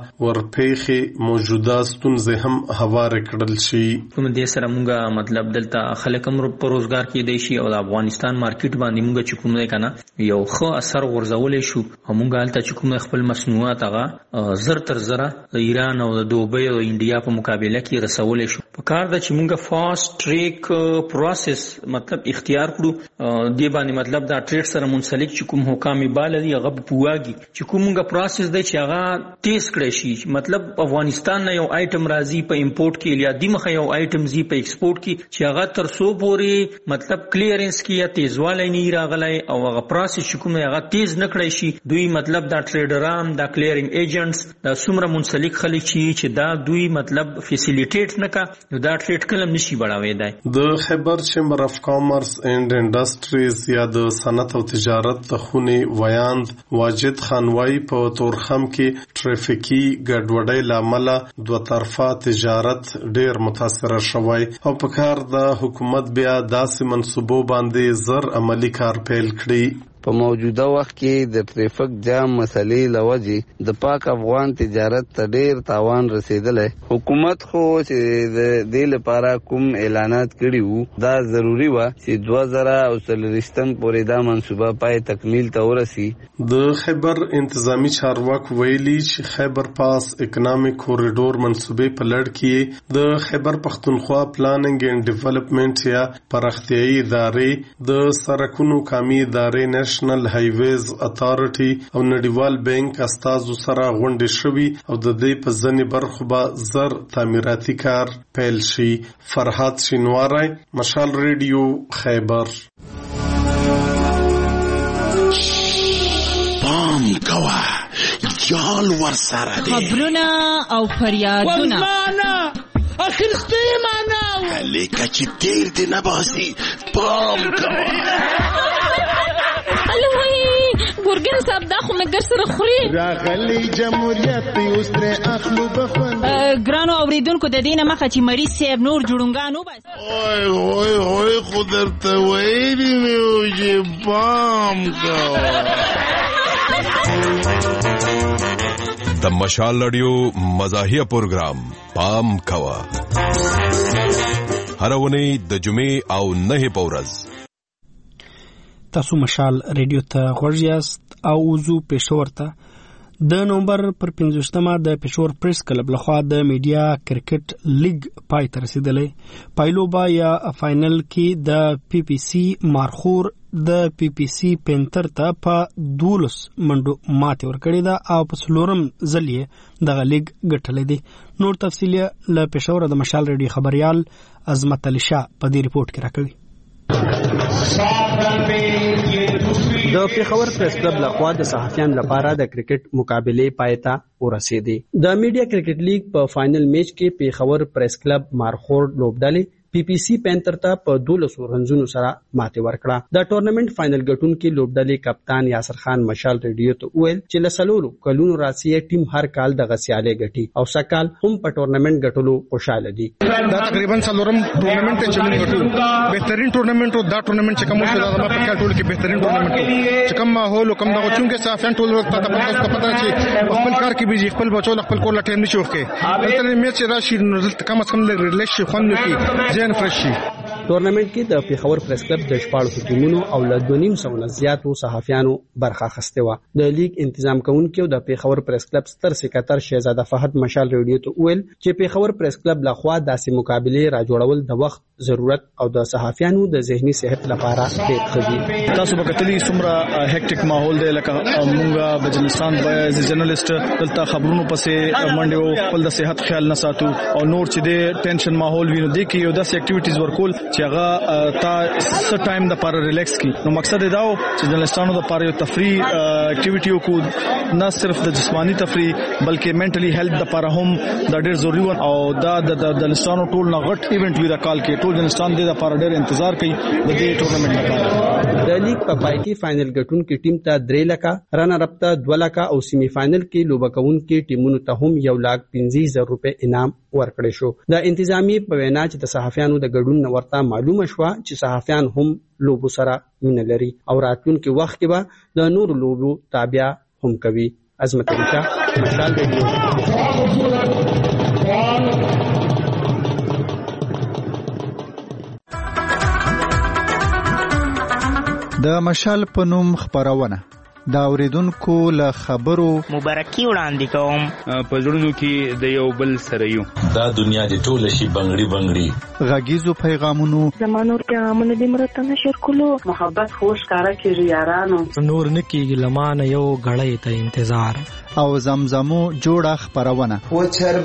Speaker 11: ورپېخي موجوده ستونزې هم هوار کړل شي.
Speaker 13: کوم دې سره مونږه مطلب دلته خلک هم په روزګار کې دی شي او د افغانستان مارکیټ باندې مونږ چې کوم دی کنه یو ښه اثر ورزولې شو او مونږ هلته چې کوم خپل مصنوعات هغه زر تر زره ایران او د دوبۍ او انډیا په مقابله کې رسولې شو. په کار ده چې مونږ فاست ټریک پروسس مطلب اختیار کړو دی باندې مطلب دا ټریډ سره منسلک چې کوم حکام بال دی هغه پواږي چې کوم مونږ پروسس دی چې هغه تیز کړی شي. مطلب افغانستان نه یو آیټم راځي په امپورټ کې یا د مخه یو آیټم زی په ایکسپورټ کې چې هغه تر سو پورې مطلب کلیرنس کې یا تیزوالی نه راغلی او هغه پروسس چې کوم هغه تیز نکړی شي. دوی مطلب دا ټریډران دا کلیرینګ ایجنټس دا څومره منسلک خلک چې دا دوی مطلب فیسیلیټیټ نکا نو دا ټریډ کلم نشي بڑاوي.
Speaker 11: د خیبر چیمبر اف کامرس اینڈ انډستریز یا د صنعت او تجارت د خونې ویاند واجد خان وايي په تورخم کې ټریفیکي ګډوډۍ لامل دوه طرفه تجارت ډیر متاثر شوی او په کار د حکومت بیا داسې منصوبو باندې زر عملی کار پیل کړی.
Speaker 14: په موجوده وخت کې د ټریفیک جام مسلې لوجې د پاک افغان تجارت ته ډیر تاوان رسیدلی. حکومت خو چې د دې لپاره کوم اعلانات کړي وو دا ضروری و چې 2040 پورې دا منصوبه پای تکمیل ته ورسي.
Speaker 11: د خیبر انتظامی چارواکو ویلي چې خیبر پاس اکنامک کوریډور منصوبې په لړ کې د خیبر پختونخوا پلاننګ اینڈ ډیولپمنٹ یا پراختیايي ادارې د سرکونو کامي ادارې نېشنل هایویز اتارټي او نړیوال بانک استازو سره غونډې شوي او د دې په ځینې برخو به زر تعمیراتي کار پیل شي. فرحات شینواری، مشال ریډیو، خیبر.
Speaker 15: پام کوه یال ورسره دی
Speaker 16: خبرونه او فریادونه
Speaker 15: اخرسته معنا لیکه چې تیر دی نباسي. پام کوه
Speaker 16: ګورګین صاحب دا خو مګر سره خوري
Speaker 17: راغلی جمهوریت اوس تر اخلو بخون
Speaker 16: ګرانو اوریدونکو د دینه مخه چې مریض صاحب نور جوړونګانو بس
Speaker 15: اوه خو درته ویلي مې چې پام کوه.
Speaker 18: د مشال رادیو مزاحیه پروګرام پام کوه هر ونی د جمعې او نه پورز.
Speaker 1: تاسو مشال ریډیو ته غوږ یاست او وزو پېښور ته د نومبر پر 15مه د پېښور پریس کلب لخوا د میډیا کرکټ لیګ پای ته رسیدلی. پایلوبا یا فائنل کې د پی پی سی مارخور د پی پی سی پینتر ته په 12 منډو ماتې ورکړې ده او په څلورم ځل یې دغه لیګ ګټلی دی. نور تفصیل له پېښور د مشال ریډیو خبريال عظمت علي شاه په دې ریپورت کې راکوي.
Speaker 19: د پیښور پریس کلب لخوا د صحافیانو لپاره د کرکټ مقابله پایته ورسېدې. د میډیا کرکټ لیګ په فائنل میچ کې پیښور پریس کلب مارخور لوبډلې پی پی سی پینتر ته په 12 رنزونو سره ماتې ورکړه. د ټورنمنت فائنل ګټونکي لوبډلې کپتان یاسر خان مشال ریډیو ته وویل چې لسلورو کلونو راځي ټیم هر کال د غسیاله ګټي او سکال هم په ټورنمنت ګټلو خوشاله دي.
Speaker 20: دا تقریبا څلورم ټورنمنت چې موږ ګټو بهترین ټورنمنت او دا ټورنمنت چې کوم څه دا په خپل ټول کې بهترین ټورنمنت چې کوم ماحول او کوم دا چې صحافیان ټول ته تاسو ته پته چې خپل کار کې بيجي خپل بچو خپل کول ټیم نشي وکړي. بهترین میچ راشي نو کم از کم ریلیش خوند کې ځین فرش شي.
Speaker 19: ټورنمنت کې د پیښور پریس کلب د 14 ټیمونو او له 2.5 زیاتو صحافیانو برخه اخیسته و. د لیګ تنظیم کوونکي د پیښور پریس کلب ستر سکرټر شهزاده فهد مشال ریډیو ته ویل چې پیښور پریس کلب لخوا داسې مقابله را جوړول د وخت ضرورت او د صحافیانو د ذهني صحت لپاره ډېر ښه دي.
Speaker 21: تاسو به کتلی څومره هیکټیک ماحول دی لکه مونږه بجلستان به جرنالست دلته خبرونو پسې منډو خپل د صحت خیال نه ساتو او نور چې د ټینشن ماحول وینو دی کې یو داسې اکټیویټیز ورکول چې هغه تا ست ټایم د لپاره ریلیکس کی. نو مقصد دا و چې جرنالستانو د لپاره یو تفریح اکټیویټي کو نه صرف د جسمانی تفریح بلکې منټلی هیلث د لپاره هم دا ډېر ضروری و او دا د جرنالستانو ټول نه غټ ایونت وی دا کال کې ټول جرنالستان د لپاره ډېر انتظار کوي د دې ټورنمنت لپاره.
Speaker 19: د لیګ په پای کې فائنل ګټونکي ټیم ته 3 لکه رنر اپ ته 2 لکه او سیمی فائنل کې لوبکونکي ټیمونو ته هم 1,15,000 روپے انعام ورکړی شو. د انتظامی په وینا چې د صحافیانو د ګډون ورته معلومه شو چې صحافیان هم لوبو سره مینه لري او راتلونکي وخت کې به د نور لوبو تابع هم کوي. عظمت علي شاه، مشال ریډیو.
Speaker 8: د مشال په نوم خبرونه دا اوریدونکو له خبرو
Speaker 22: مبارکي وړاندې کوم.
Speaker 23: په ژوندونو کې د یو بل سره یو
Speaker 24: دا دنیا د ټول شي بنگړي بنگړي
Speaker 8: غږیزو پیغامونو
Speaker 25: زمانور پیغامونه د مرته نشر کولو محبت خوش کارا کیږي یارانو
Speaker 4: نور نکیږي لمانه یو غړې ته انتظار
Speaker 8: او زمزمو جوړه خبرونه
Speaker 26: و چر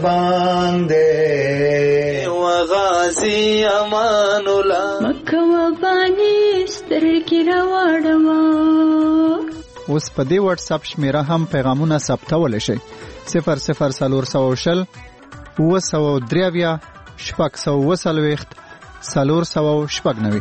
Speaker 26: باندې و غازی امان الله
Speaker 27: مکه و باندې سترګې راوړم.
Speaker 8: اوس په دې واتس اپ شمیره هم پیغامونه ثبتول شي 00400 903 496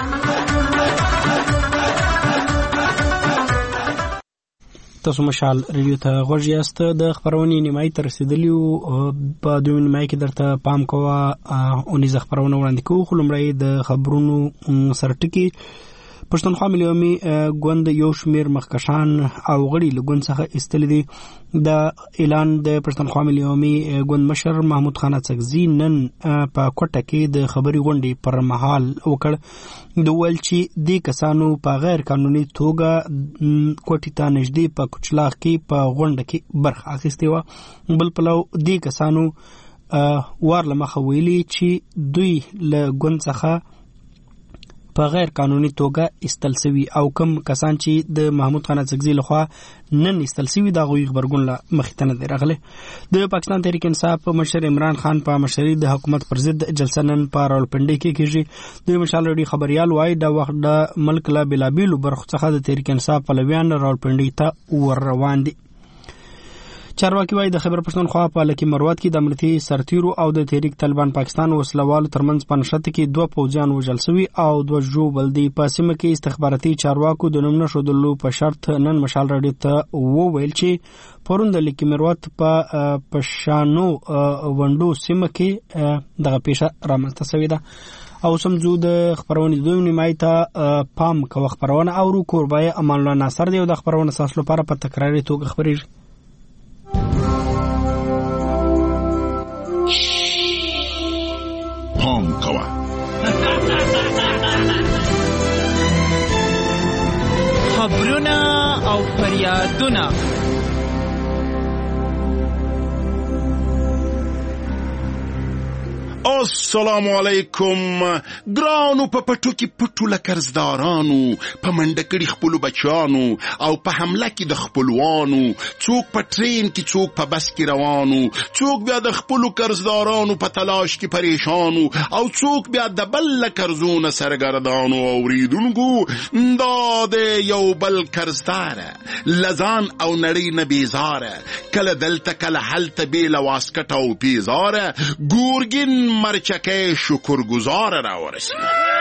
Speaker 1: تاسو مشال ریډیو ته غوږ یاست. د خبرونې نیمایي ته رسیدلی وو. په دویمه نیمایي کې درته پام کوه اونیزه خبرونه وړاندې کوو، خو لومړی د خبرونو سرټکي. پښتونخوا ملي عمومي ګوند یو شمېر مخکشان او غړي له ګوند څخه ایستلي دي. د اعلان د پښتونخوا ملي عمومي ګوند مشر محمود خان اڅکزي نن په کوټه کې د خبري غونډې پر مهال وکړ. د ویل چې دې کسانو په غیر قانوني توګه کوټې ته نږدې په کوچلاغ کې په غونډه کې برخه اخیستې وه. بل پلو دې کسانو وار له مخه ویلي چې دوی له ګوند څخه په غیر قانوني توګه ایستل سوي او کم کسان چې د محمود خان اڅکزي لخوا نن ایستل سوي د هغوی غبرګون له مخې ته نه دی راغلی. د پاکستان تحریک انصاف مشر عمران خان په مشرۍ د حکومت پر ضد جلسه نن په راولپنډۍ کې کېږي. د مشال ریډیو خبریال وایي د وخت د ملک له بېلابېلو برخو څخه د تحریک انصاف پلویان راولپنډۍ ته ور روان دي. چارواکي وایي د خیبر پښتونخوا په لکي مروت کې د امنیتي سرتیرو او د تحریک طالبان پاکستان وسلوالو ترمنځ په نښته کې 2 پوځیان وژل سوي او 2 ژوبل دي. په سیمه کې استخباراتي چارواکو د نوم نښودلو په شرط نن مشال راډیو ته وویل چې پرون د لکي مروت په پشانو وندو سیمه کې دغه پیښه رامنځته شوې ده. او سمجو د خبرونې دویم نیمایي ته پام کوه. خبرونه اورو کوربای امان الله ناصر دی او د خبرونه ساسلو لپاره په تکراري توګه خبرېږي.
Speaker 15: پام کوه.
Speaker 16: خبرونه او فریادونه
Speaker 15: السلام علیکم. ګرانو په پټو کې پټو لکرزدارانو په منډه کړي خپلو بچانو او په حمله کې د خپلوانو، څوک په ټرین کې څوک په بس کې روانو، څوک بیا د خپلو قرضدارانو په تلاش کې پریشانو او څوک بیا د بل قرضونه سرګردانو. اوریدونکو دا د یو بل قرضداره لزان او نړۍ نه بیزاره، کله دلته کله هلته بېله واسکټ او پیزاره، ګورګین مرچکه شکرگزار را ورسی.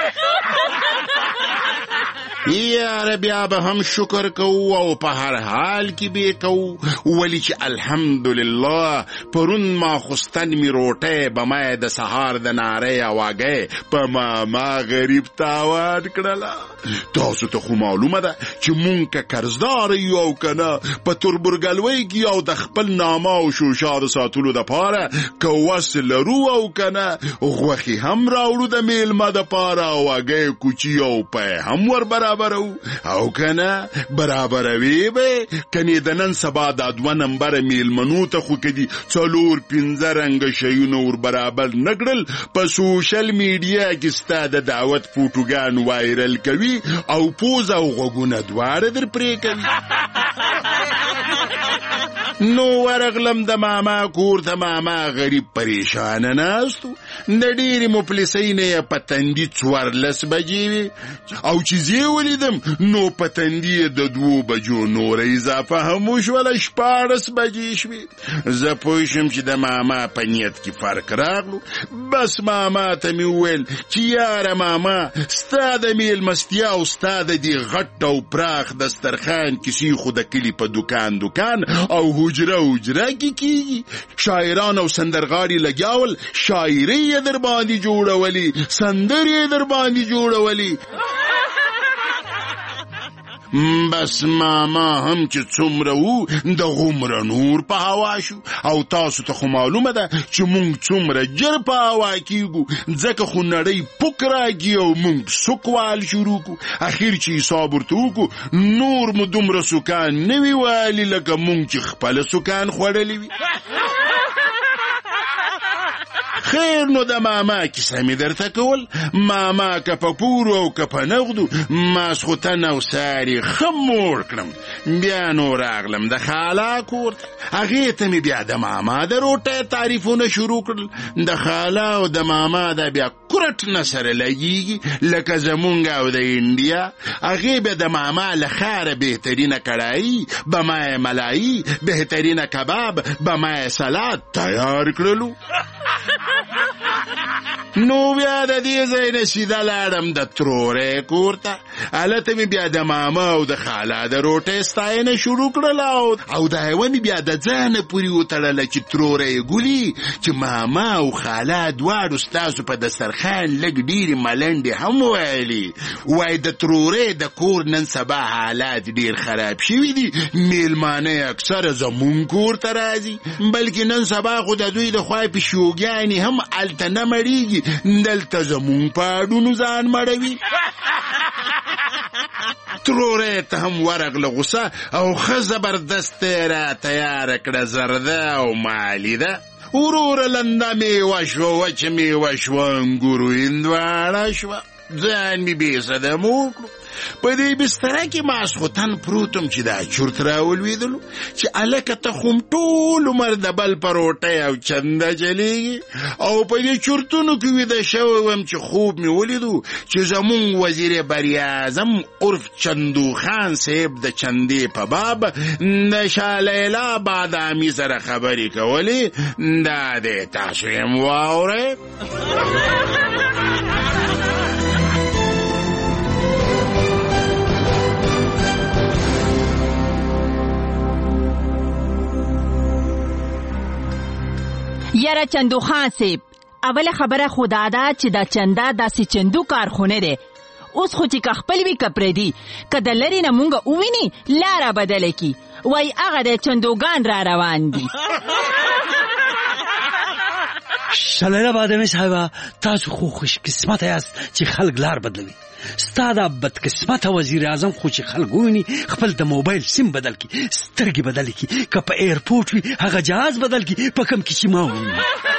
Speaker 15: یاره بیا به هم شکر کوو او په هر حال کې به کوو، ولی چې الحمدلله پرون ما خستن می روټه به ما د سهار د ناره اواګه په ما غریب تاوان کړله. تاسو ته خو معلومه ده چې مونږ که قرضدار یو او کنه په تربورګلوۍ کې او د خپل نامه او شوشار ساتلو د پاره که وس لرو او کنه غوښې هم راوړو د میلمه د پاره، اواګه کوچي او په هم ور برابرو او کنه برابروي به کني د نن سبا د 2 نمبر میلمنو ته خو کدي 4-5 رنګ شیونه ور برابر نګړل په سوشل میډیا کې ستاده دعوت فوټوګان وایرل کوي او پوز او غوګونه دواړه در پرې کوي. نو ورغلم د ماما کور ته، ماما غریب پریشان ناستو، د ډېرې مفلسۍ نه په تندي 14 بجې وي او چې زه ولیدم نو په تندي د 2 بجو نور اضافه هم وشوله 14 بجې شوې. زه پوه شم چې د ماما په نیت کې فرق راغلو. بس ماما ته مې وویل چې یاره ماما ستا د میلمستیا او ستا د دې غټ او پراخ دسترخوان کیسې خو د کلي په دکان او حجره کې کیږي. شاعران او سندرغاړي لګیاول، شاعري یې در باندې جوړولي، سندرې یې در باندې جوړولي. بس ماما هم چې څومره وو د غومره نور په هوا شو. او تاسو ته خو معلومه ده چې مونږ څومره جر په هوا کېږو، ځکه خو نړۍ پک راګي او مونږ سوکوال شروع کو. اخیر چې حساب ورته وکړو نور مو دومره سوکان نه وي والي لکه مونږ چې خپله سوکان خوړلی وي. خیر نو د ماما کیسه مې درته کول. ماما که په پورو او که په نغدو ماسخوتن او ساري ښه موړ کړم. بیا نو راغلم د خالا کور ته. هغې ته مې بیا د ماما د روټۍ تعریفونه شروع کړل. د خالا او د ماما د بیا کورټ نه سره لګېږي لکه زمونږ او د انډیا. هغې بیا د ماما له ښاره بهترینه کړایي، بمای ملایي، بهترینه کباب، بمای سلاد تیار کړلو. نو بیا د دې ځای نه سیده لاړم د ترورې کور ته. هلته مې بیا د ماما او د خاله د روټۍ ستاینه شروع کړله او دا یوه مې بیا د ځانه پورې وتړله چې ترورې ګولي چې ماما او خاله دواړو ستاسو په دسترخوان لږ ډېرې ملنډې هم ویلي. وایي د ترورې د کور نن سبا حالات ډېر خراب شوي دي. میلمانه اکثره زمونږ کور ته راځي، بلکې نن سبا خو د دوی د خوا پیشوګانې هم هلته نه مړېږي، دلته زمونږ په اډونو ځان مړوي. ترورې ته هم ورغله غوسه او ښه زبردست را تیاره کړه زرده او مالیده. وروره لنده میوه شوه، وچه میوه شوه، انګورو هندواڼه شوه. ځان مې بې صدمه وکړو. په دې بستره کې ماسخوتن پروتم چې دا چورت راولوېدلو چې هلکه ته خو م ټول عمر د بل په روټۍ او چنده چلېږي، او په دې چورتونو کې ویده شوی وم چې خوب مې ولیدو چې زمونږ وزیر براعظم عرف چندوخان صاحب د چندې په باب د شالیلا بادامي سره خبرې کولې. دا دی تاسو یم واورئ.
Speaker 16: یاره چندو خان صاحب، اوله خبره خو دا ده چې دا چنده داسې چندو کارخونه دی. اوس خو چې که خپل وي که پردي، که د لرې نه مونږ وویني لاره بدله کي. وایي هغه د چندوګان را روان دي.
Speaker 2: شلیله بادامي صاحبه، تاسو خو خوش قسمته یاست چې خلک لار بدلوي. ستا دا بدقسمته وزیر اعظم خو چې خلک وویني خپل د موبایل سیم بدل کړي، سترګې بدلې کړي، که په ایرپورټ وي هغه جهاز بدل کړي، په کوم کې چې ما وویني.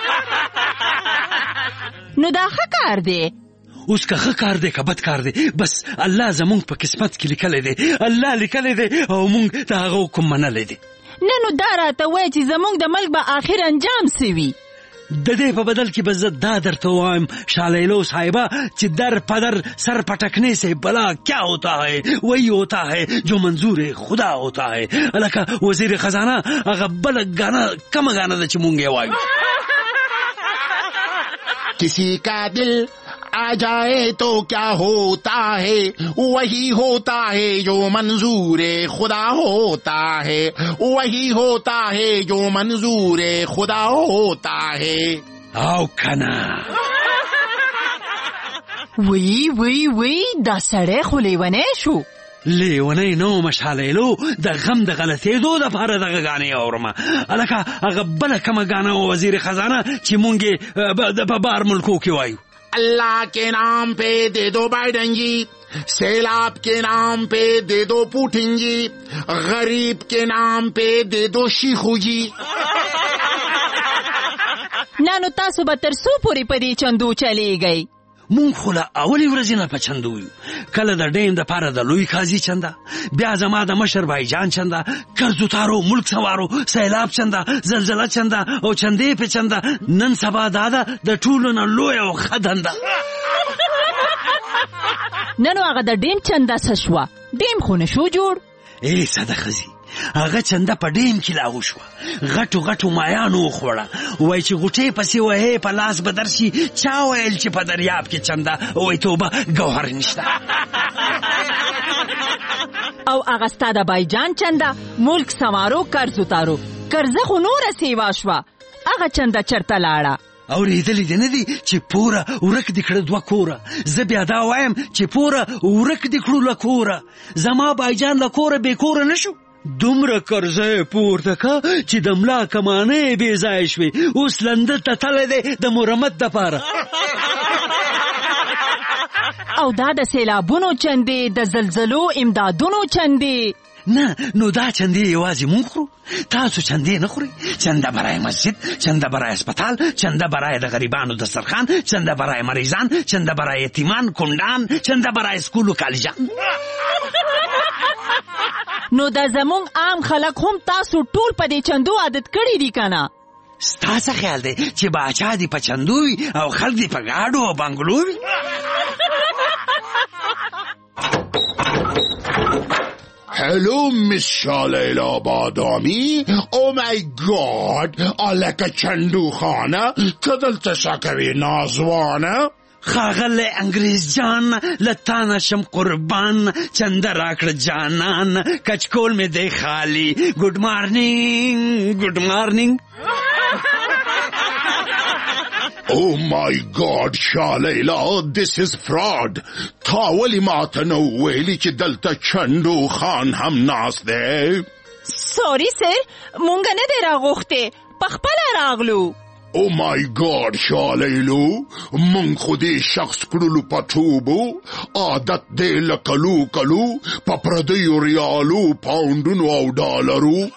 Speaker 16: نو دا ښه کار دی.
Speaker 2: اوس که ښه کار دی که بد کار دی، بس الله زمونږ په قسمت کې لیکلی دی. الله لیکلی دی او مونږ د هغه حکم منلی دی.
Speaker 16: نه نو دا راته وایي چې زمونږ د ملک به آخر انجام څه وي.
Speaker 2: د دې په بدل کې به زه دا درته وایم شالیلو صاحبہ چې در پدر سر پٹکنے سے بلا کیا ہوتا ہے وہی ہوتا ہے جو منظور خدا ہوتا ہے. لکه وزیر خزانه هغه بل غانا کم غانا د چمونګي وایو.
Speaker 15: کسی کا دل آ جائے تو کیا ہوتا ہے وہی ہوتا ہے جو منظور خدا ہوتا ہے وہی ہوتا ہے جو منظور خدا ہوتا ہے.
Speaker 2: او کنا
Speaker 16: وی دا سړی خو لیونی شو.
Speaker 2: لیونی نو مشالیلو د غم د غلطېدو دپاره دغه غانې اورمه. هلکه هغه بله کمه غانه وزیر خزانه چې مونږ په بار ملکو کې وایو.
Speaker 15: اللہ کے نام پہ دے دو بائیڈن جی، سیلاب کے نام پہ دے دو پوٹن جی، غریب کے نام پہ دے دو شیخو جی.
Speaker 16: نانو تاسو به تر څو پورې په دې چندو چلیږئ؟
Speaker 2: مونږ خو له اولې ورځې نه په چندو یو. کله د ډیم دپاره د لوی قاضي چنده، بیا زما د مشر بایجان چنده، قرضوتارو، ملک سوارو، سیلاب چنده، زلزله چنده او چندې په چنده. نن سبا دا ده د ټولو نه لویه او ښه دنده.
Speaker 16: نه نو هغه د ډیم چنده څه شوه؟ ډیم خو نه شو جوړ.
Speaker 2: ای صدقزي، هغه چنده په ډیم کې لاغو شوه، غټو غټو مایانو وخوړه. وایي چې غوټې پسې وهې په لاس به درشي. چا ویل چې په دریاب کې چنده؟ وایي توبه ګوهر نشته.
Speaker 16: او هغه ستا د بایجان چنده، ملک سوارو، قرض اتارو، قرضه خو نوره سیوا شوه. هغه چنده چرته لاړه؟
Speaker 2: اورېدلې دې نه دي چې پوره ورک دې کړه دوه کوره. زه بیا دا وایم چې پوره ورک دې کړو له کوره. زما بایجان له کوره بې کوره نه شو. دومره قرضه پورته که چې د ملا کمانې بې ځایه شوې. اوس لنده ته تللی دی د مرمت دپاره.
Speaker 16: او دا د سیلابونو چندې، د زلزلو امدادونو چندې.
Speaker 2: نه نو دا چندې یوازې مونږ خورو، تاسو چندې نه خورئ. چنده برای مسجد، چنده برای اسپتال، چنده برای د غریبانو دسترخوان، چنده برای مریضان، چنده برای یتیمان، کونډان، چنده برای اسکول و کالجان.
Speaker 16: نو دا زمونږ عام خلک هم تاسو ټول په دې چندو عادت کړي دي که نه؟
Speaker 2: ستا څه خیال دی چې باچا دې په چندو وي او خلک دې په ګاډو او بنګلو وي؟
Speaker 15: Hello, Miss Shalaila Badami. Oh my God. Alaka Chandu Khana. Kadal Tashakavi Nazwana.
Speaker 2: خاغل انګریز جان لتانا شم قربان چندر اکړه جانان کچکول می دی خالی ګډ مارنینګ
Speaker 15: Oh my God, Shalaila, this is fraud. تا ولی ما ته نو ویلی چې دلته چندو خان هم ناست دی.
Speaker 16: سوري سر مونږ نه دی راغوښته پخپله راغلو.
Speaker 15: Oh my God, شالیلو من خودی شخص کړلو پټوبو عادت دی لکلو په پردیو ریالو پاونډونو او ډالرو.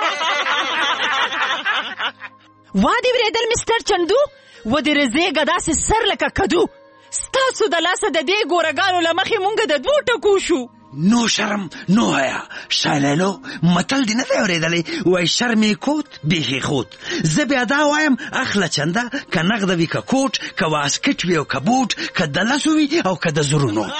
Speaker 16: وادي وریدل مستر چندو ودې رزیګه داسې سر لکه کدو ستاسو د لاسه د دې ګورګانو له مخې مونږ د دوو ټکو شو.
Speaker 2: نو شرم نو حیا شالیلو متل دی نه دی اورېدلی وایي شرمې کوت بیخي خوت. زه بیا دا وایم اخله چنده که نغده وي که کوټ که واسکټ وي او که بوټ که د لسو وي او که د زرو نوټ.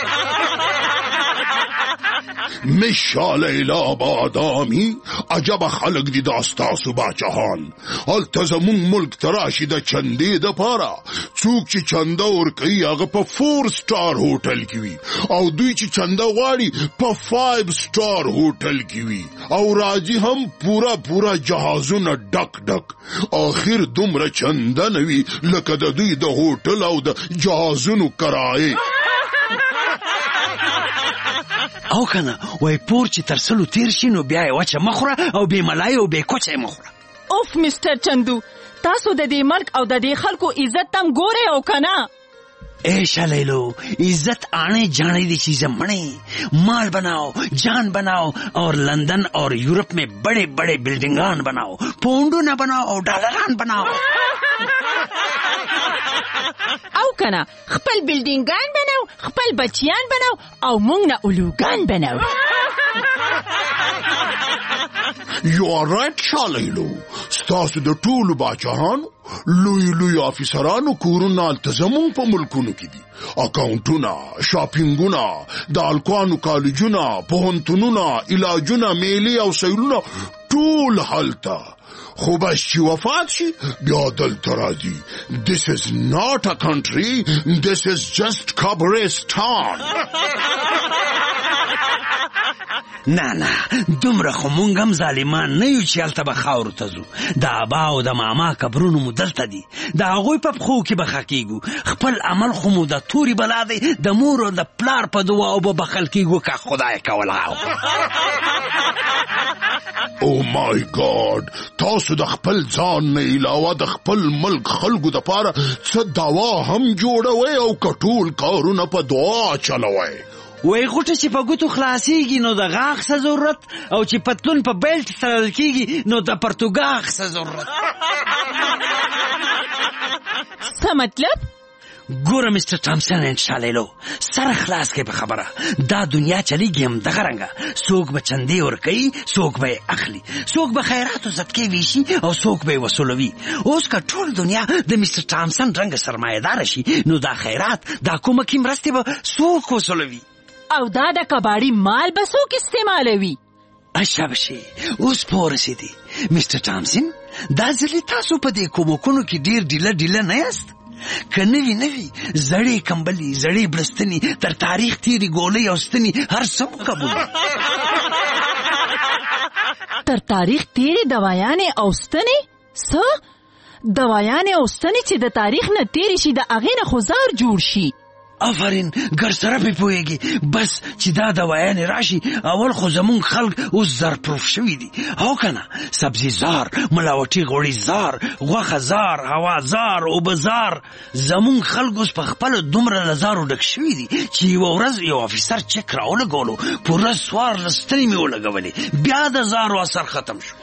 Speaker 15: مس شالیلا بادامی عجب خلق دی دا ستاسو باچهان. هلته زمونږ ملک ته راشي د چندې دپاره څوک چې چنده ورکوي هغه په 4 سټار هوټل کې وي او دوی چې چنده غواړي په 5 سټار هوټل کې وي او راځي هم پورا جهازونه ډک آخر دومره چنده نه وي لکه د دوی د هوټل او د جهازونو کرایې.
Speaker 2: او کنه وای پور چې تر سلو تیر شي نو بیا یې وچه مخوره او بې ملای او بې کوچه مخوره.
Speaker 16: اوف مستر چندو تاسو د دې ملک او د دې خلکو عزت تم ګورئ او کنه.
Speaker 2: اے شالیلو عزت آنے جانے دی چیزیں بنے مال بناؤ جان بناؤ اور لندن اور یورپ میں بڑے بڑے بلڈنگان بناؤ پونڈو نہ بناؤ اور ڈالران بناؤ.
Speaker 16: او کنه خپل بلډینګان بناو خپل بچیان بناو او مونږ نه اولوګان بناو.
Speaker 15: You are right, شالیلو. ستاسو د ټولو باچهانو لوی افیسرانو کورونه هلته زمونږ په ملکونو کې دي. اکاونټونه شاپینګونه د هلکانو کالجونه پوهنتونونه علاجونه میلې او سیلونه ټول هلته. خو بس چې وفات شي بیا دلته راځي. This is not a country, this is just قبرستان.
Speaker 2: نه دومره خو مونږ هم ظالمان نه یو چې هلته به خاورو ته ځو. د ابا او د ماما قبرونو مو دلته دي د هغوی په پښو کې به ښه کېږو. خپل عمل خو مو د تورې بلا دی د مور او د پلار په دعاو به بخل کېږو که خدای کولا.
Speaker 15: او مای ګاډ تاسو د خپل ځان نه علاوه د خپل ملک خلکو دپاره څه دوا هم جوړوئ او که ټول کارونه په دعا چلوئ.
Speaker 2: وای غوټه چې په ګوتو خلاصیږي نو د غاښ څه ضرورت او چې پتلون په بیلټ تړل کېږي نو د پرتوګاښ څه ضرورت.
Speaker 16: څه مطلب؟
Speaker 2: ګوره مستر ټامسن ان شالیلو سره خلاص کې به خبره دا دنیا چلیږي هم دغه رنګه. څوک به چندې ورکوي څوک به یې اخلي څوک به خیرات و صدقې ویشي او څوک به یې وصولوي. اوس که ټول دنیا د مستر ټامسن رنګه سرمایه‌داره شي نو دا خیرات دا کومکي مرستې به څوک وصولوي
Speaker 16: او دا د کباړي مال به څوک استعمالوي.
Speaker 2: اشابشي اوس پوه رسېدي مستر ټامسن دا ځلې تاسو په دې کومکونو کې ډېر ډیله نه یاست. که نوي زړې کمبلي زړې بړستنې تر تاریخ تیرې ګولۍ او ستنې هر څه مو قبول.
Speaker 16: تر تاریخ تیرې دوایانې او ستنې څه؟ دوایانې او ستنې چې د تاریخ نه تیرې شي د هغې نه خو زار جوړ شي.
Speaker 2: آفرین ګر سره پې پوهېږي. بس چې دا دوایانې راشي اول خو زمونږ خلک اوس زرپروف شوي دي او که نه سبزي زار ملاوټي غوړي زار غوښه زار هوا زار اوبه زار. زمونږ خلک اوس په خپله دومره له زارو ډک شوي دي چې یوه ورځ یو افیسر چک راولګولو په ورځ 14 ستنې مې ولګولې بیا د زارو اثر ختم شو.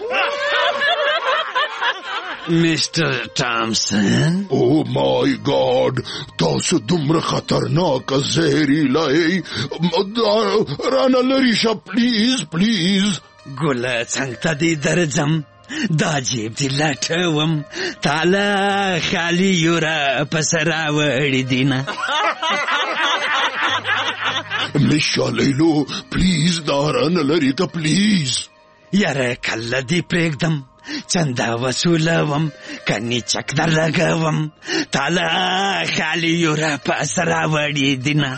Speaker 2: مستر ټامسن
Speaker 15: او مای ګاډ تاسو دومره خطرناک زهریله رانه لرې شه پلیز.
Speaker 2: ګله څنګ ته دې درځم دا جیب دې لټوم تاله خالي یوره پسه راوړې دینه.
Speaker 15: مشا لیلو پلیز دارا نلری که پلیز.
Speaker 2: یاره کله دی پریږدم چنده وصولوم کنی چک در لګوم تاله خالی یوره پس راوړي دینه.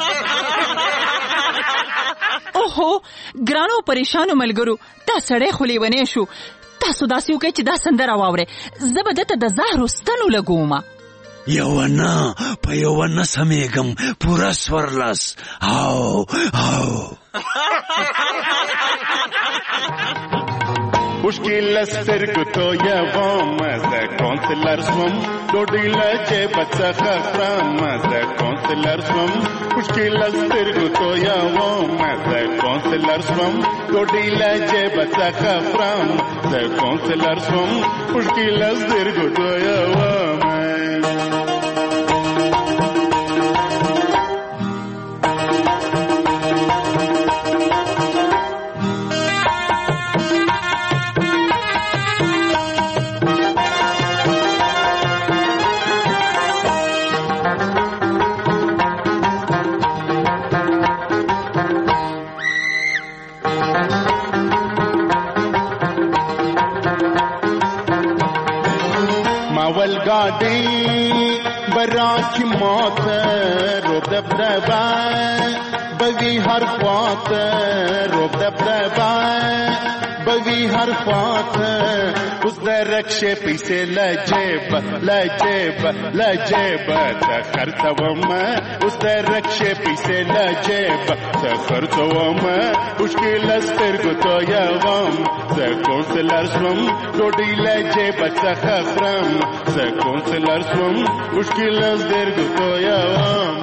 Speaker 16: اوهو ګرانو پریشانو ملګرو دا سړی خو لیونی شو. تاسو داسې وکئ چې دا سندره واورئ. زه به دته د زهرو ستنو لګومه.
Speaker 2: یوه نه په یوه نه سمیږم پوره سورلس. هاو
Speaker 3: مشکل سترګو تویوم زه کونسلر شوم ډوډۍ له جیبه څخه خورم زه کونسلر شوم مشکل سترګو تویوم زه کونسلر شوم ډوډۍ له جیبه څخه خورم زه کونسلر شوم مشکل سترګو تویوم. गाड़ी बराकी मौत रोब दबदबा बगी हर ख्वात रोब दबदबा बगी हर ख्वात उस रक्षे पीछे लजेब लजेब लजेब खर्चवम उस रक्षे पीछे लजेब खर्चवम मुश्किल स्तर को तो यवम कौंसलर स्वम डोडी लजेब खरम कौंसलर स्वम मुश्किल स्तर को तो यवम.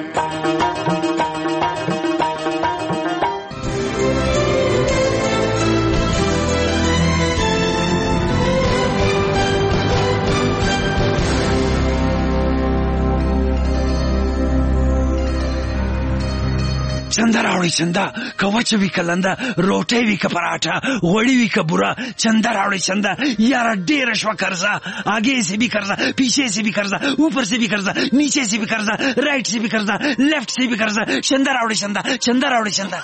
Speaker 2: چنده راوړی چنده که وچه وي که لنده روټۍ وي که پراټه غوړي وي که بوره چنده راوړی چنده یاره ډېره شوه قرضه آگے سے بھی قرضه پیچھے سے بھی قرضه اوپر سے بھی قرضه نیچے سے بھی قرضه رائٹ سے بھی قرضه لیفٹ سے بھی قرضه چنده راوړی چنده چنده راوړی چنده.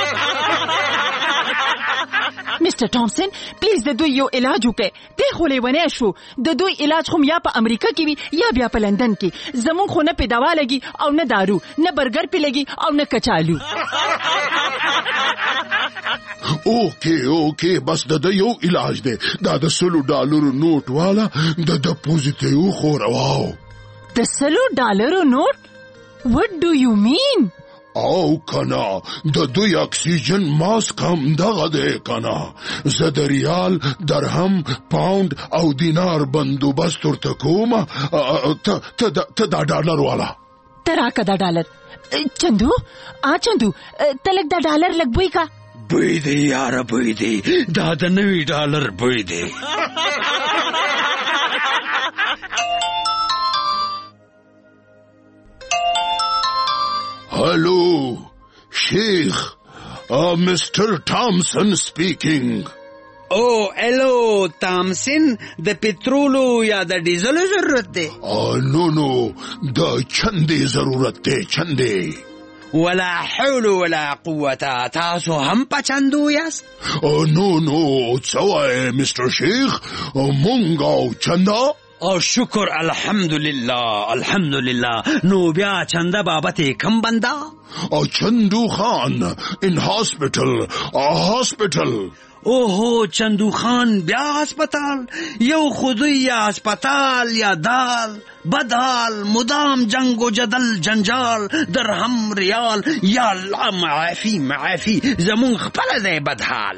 Speaker 16: مستر ټامسن پلیز د دوی یو علاج وکړئ. دی خو لیونی شو. د دوی علاج خو یا په امریکا کې وي یا بیا په لندن کې. زمونږ خو نه پې دوا لګي او نه دارو نه برګر پې لګي او نه کچالو.
Speaker 15: اوکے بس د یو علاج دی دا د $100 نوٹ والا د پوزیټیو خو رواو.
Speaker 16: د $100 نوٹ؟ وټ ډو یو مین؟
Speaker 15: او کنا د دوی اکسیجن ماسک هم دغه دی کنا. زه د ریال درهم پاوند او دینار بندوبست ورته کوم. ته دا ډالر والا
Speaker 16: ته راکه دا ډالر. چندو چندو ته لږ دا ډالر لږ بوی کا.
Speaker 2: بوی دی یاره بوی دی دا د نوي ډالر بوی دی.
Speaker 15: Hello, Sheikh. Mr. Thompson speaking.
Speaker 2: Oh, hello, Thompson. د پټرولو یا د ډیزلو ضرورت دی؟
Speaker 15: نو د چندې ضرورت دی چندې.
Speaker 2: ولا حول ولا قوة. تاسو هم په چندو یاست؟
Speaker 15: نو څه وایې مستر شیخ مونږ او چنده؟
Speaker 2: او شکر الحمدلله. نو بیا چنده بابت کم بنده؟
Speaker 15: چندو خان ان هاسپیټل.
Speaker 2: اوهو چندو خان بیا هسپتال؟ یو خودی یا هسپتال یا دال بدحال مدام جنگ و جدل جنجال درهم ریال یا الله معافی زمون خپل دی بدحال.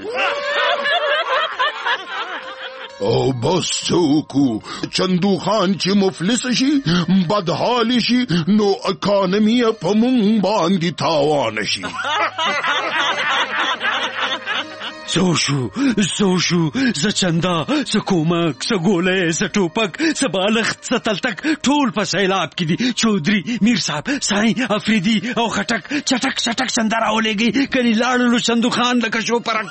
Speaker 15: او بس څوکو چندو خان چې مفلس شي بدحال شي نو اکانومي په مونږ باندې تاوان شي.
Speaker 2: سو شو ز چندا ز کومک ز ګولې ز ټوپک ز بالښت ز تلتک ټول په سیلاب کې دي. چودري میر صاحب سائی افریدي او خټک چټک چندا راولېږي کلی لاړلو چندو خان لکه شو پرک.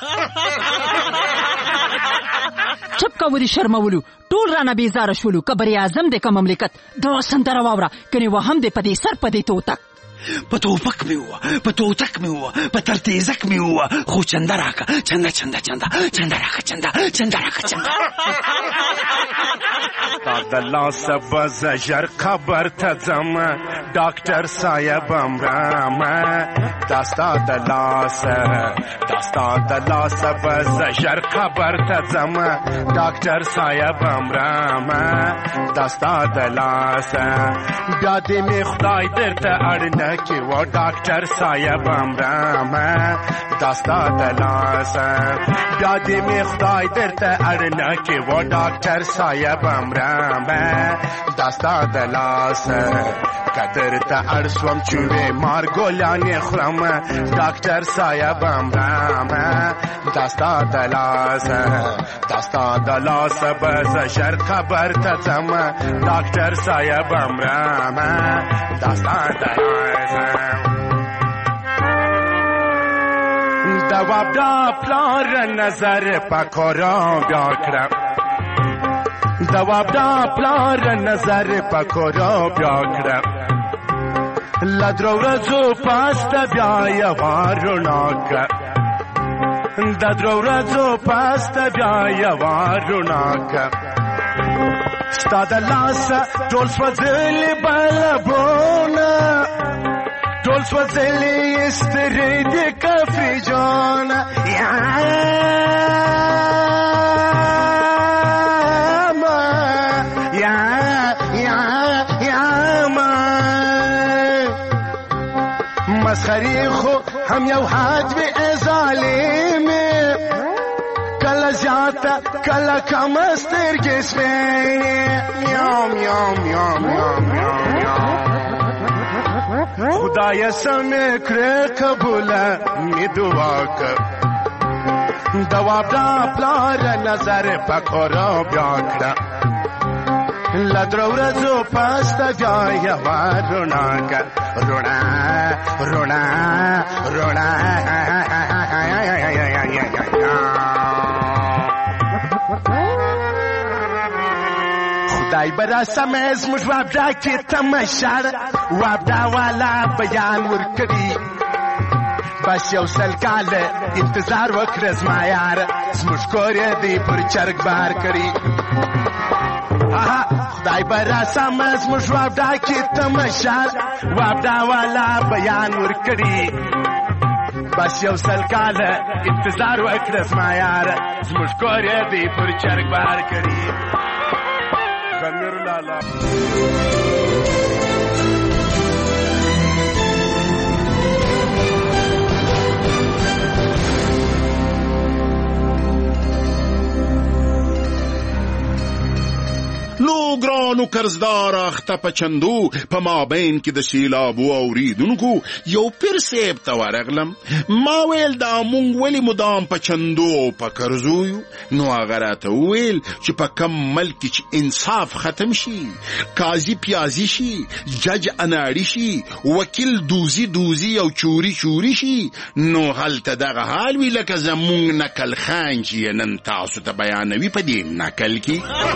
Speaker 16: چپ کوي شرمولو ټول رانه بیزاره شولو. کبر اعظم د کوم مملکت دا سندره واوره کني وهم د پدې سر پدې توتک.
Speaker 2: په توپک مې ووه، په توتک مې ووه، په ترتیزک مې ووه، خو چنده راکه، چنده چنده چنده، چنده راکه، چنده چنده راکه، چنده.
Speaker 5: تا د لاسه به زه ژر قبر ته ځم، ډاکټر صاحب مرمه، دا ستا د لاسه، دا ستا د لاسه به زه ژر قبر ته ځم، ډاکټر صاحب مرمه، دا ستا د لاسه. بیا دې مې خدای درته اړ نه کې و ډاکټر صاحب مرمه، دا ستا د لاسه. بیا دې مې خدای درته اړ نه کې و ډاکټر صاحب مرمه، دا ستا د لاسه. قدر ته اړ شوم چوړې مار ګلانې خورم، ډاکټر صاحب مرمه، دا ستا د لاسه. دا ستا د لاسه به زه ژر قبر ته ځم، ډاکټر صاحب مرمه، دا ستا د لاسه. د وابدا پلار نظر په کورا بیا کړم، د وابدا پلار نظر په کورا بیا کړم، له درو ورځو پاسته بیا یوه رڼا کړه، د درو ورځو پاسته بیا یوه رڼا کړه. ستا د لاسه ټول سوځلي بلبونه، ټول سوځلي سترې د کفي جانه، مسخري خو هم یو حد وي ظالمې، کله زیاته کله کمه سترګې سپینې، میاو میاو میاو میاو میاو. خدایه سمې کړې قبوله مې دعا که، د وابدا پلار نظر په کورا بیا کړه، له درو ورځو پاسته بیا یوه رڼا که، رڼا رڼا رڼا. خدای به راسمې زموږ وابدا کې تماشا ده، وابدا والا بیان ورکړي، بس یو سل کاله انتظار وکړه زما یاره، زموږ کور یې دی پر چرګ بار کړي. خدای به راسمې زموږ وابدا کې تماشا ده، وابدا والا بیان ورکړي، بس یو سل کاله انتظار وکړه زما یاره، زموږ کور یې دی پر چرګ بار کړي. غمیر لالا
Speaker 15: نو ګرانو قرضدار اخته په چندو په مابین کې د سیلابو اوریدونکو یو پیر صاحب ته ورغلم، ما ویل دا مونږ ولې مدام په چندو او په قرضو یو؟ نو هغه راته وویل چې په کم ملک کې چې انصاف ختم شي، قاضي پیازي شي، جج اناړي شي، وکیل دوزي دوزي او چوري چوري شي، نو هلته دغه حال وي لکه زمونږ نکل خان چې نن تاسو ته بیانوي په دې نکل کې.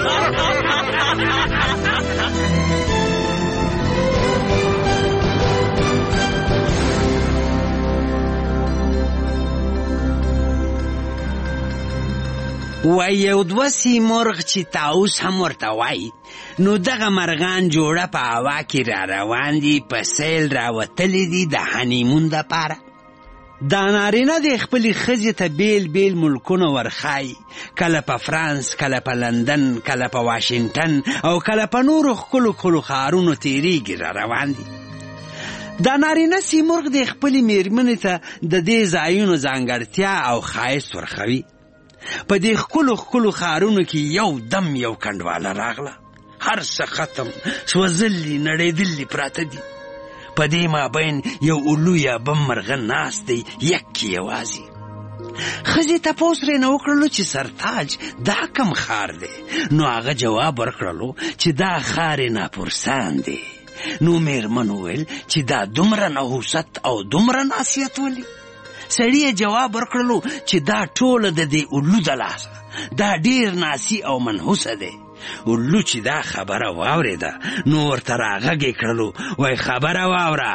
Speaker 2: وای یو دوه سیمرغ چې طاووس هم ورته وایي، نو دغه مرغان جوړه په هوا کې را روان دي، په سیل راوتلي دي د هنیمون دپاره. دا نارینه د خپلې ښځې ته بیل بیل ملکونه ورښایي، کله په فرانس، کله په لندن، کله په واشنګټن او کله په نورو ښکلو ښکلو ښارونو تېرېږي را روان دي. دا نارینه سیمرغ د خپلې مېرمنې ته د دې ځایونو ځانګړتیا او ښایست ورښوي. په دې ښکلو ښکلو ښارونو کې یو دم یو کنډواله راغله، هر څه ختم، سوځلي نړېدلي پراته دي. په دې مابین یو الو یا بم مرغه ناست دی، یک یوازې. ښځې تپوس رېنه وکړلو چې سرتاج دا کم ښار دی؟ نو هغه جواب ورکړلو چې دا ښار ناپرسان دی. نو مېرمن وویل چې دا دومره نحوست او دومره ناصیت ولي؟ سړي جواب ورکړلو چې دا ټوله د دې الو د لاسه، دا ډېر ناسي او منحوسه دی. الو چې دا خبره واورېده نو ورته راغږې کړلو، وای خبره واوره،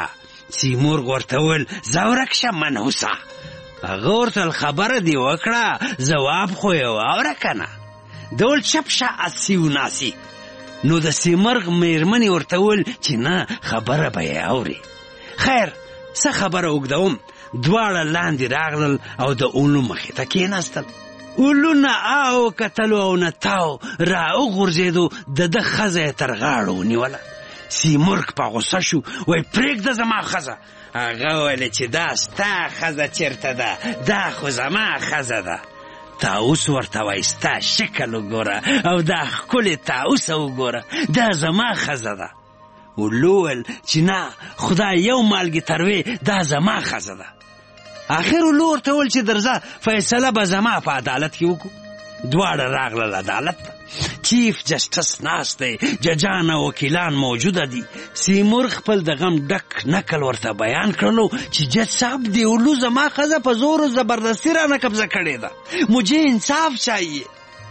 Speaker 2: سیمرغ ورته وویل ځه ورک شه منحوسه. هغه ورته خبره دې وکړه ځواب خو یې واوره که نه. ده ویل چپ شه اسي وناسي. نو د سیمرغ مېرمنې ورته وویل چې نه خبره به یې اوري. خیر څه خبره اوږدوم. دواړه لاندې راغلل او د اولو مخې ته کېناستل. اولو نه او کتلو او نه تاو را وغورځېدو. د ده ښځه یې تر غاړو ونیوله. سیمرغ په غوسه شو وایي پرېږده زما ښځه. هغه ویلې چې دا ستا ښځه چېرته ده، دا خو زما ښځه ده. طاووس ورته وایي ستا شکل وګوره او دا ښکلې طاووسه وګوره، دا زما ښځه ده. اولو ویل چې نه خدای یو مالګې تروې دا زما ښځه ده. آخر اولو ورته ویل چې درځه فیصله به زما په عدالت کې وکړو. دواړه راغلل عدالت ته. چیف جسټس ناست دی، ججان او وکیلان موجوده دي. سیمرغ خپل د غم ډک نکل ورته بیان کړلو چې جج صاحب دی اولو زما ښځه په زور و زبردستي رانه قبضه کړې ده، مجھے انصاف چاہیے.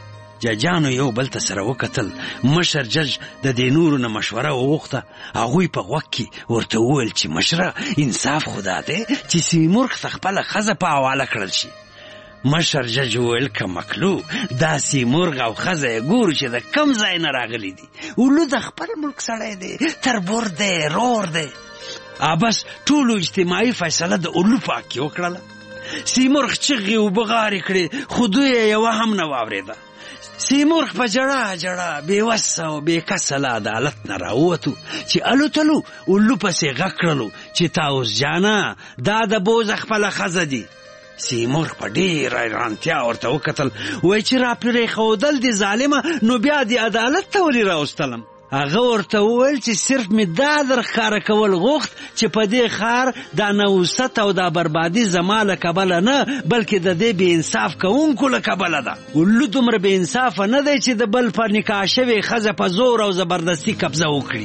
Speaker 2: ججانو یو بل ته سره وکتل. مشر جج د دې نورو نه مشوره وغوښته. هغوی په غوږ کې ورته وویل چې مشره انصاف خدا دی چې سیمرغ ته خپله ښځه په حواله کړل شي. مشر جج وویل که مکلو دا سیمرغ او ښځه یې ګورو چې د کم ځای نه راغلی دي. اولو د خپل ملک سړی دی، تربور دی، رور دی. بس ټولو اجتماعي فیصله د اولو په حق کې وکړله. سیمرغ چغې اوبه غارې کړې خو دوی یې یوه هم نه واورېده. سیمرغ په جړه جړه بېوسه او بېکسه له عدالت نه راووتو چې الوتلو. اولو پسې غږ کړلو چې طاووس جانه دا د بوزه خپله ښځه دي. سیمرغ په ډېره حیرانتیا ورته وکتل. وایي چې را پرېښودل دي ظالمه نو بیا دې عدالت ته ولې راوستلم. هغه ورته وویل چې صرف مې دا در ښکاره کول غوښت چې په دې ښار دا نوست او دا بربادي زما له کبله نه بلکې د دې بې انصاف کوونکو له کبله ده. اولو دومره بې انصافه نه دی چې د بل په نکاح شوې ښځه په زور او زبردستي قبضه وکړي.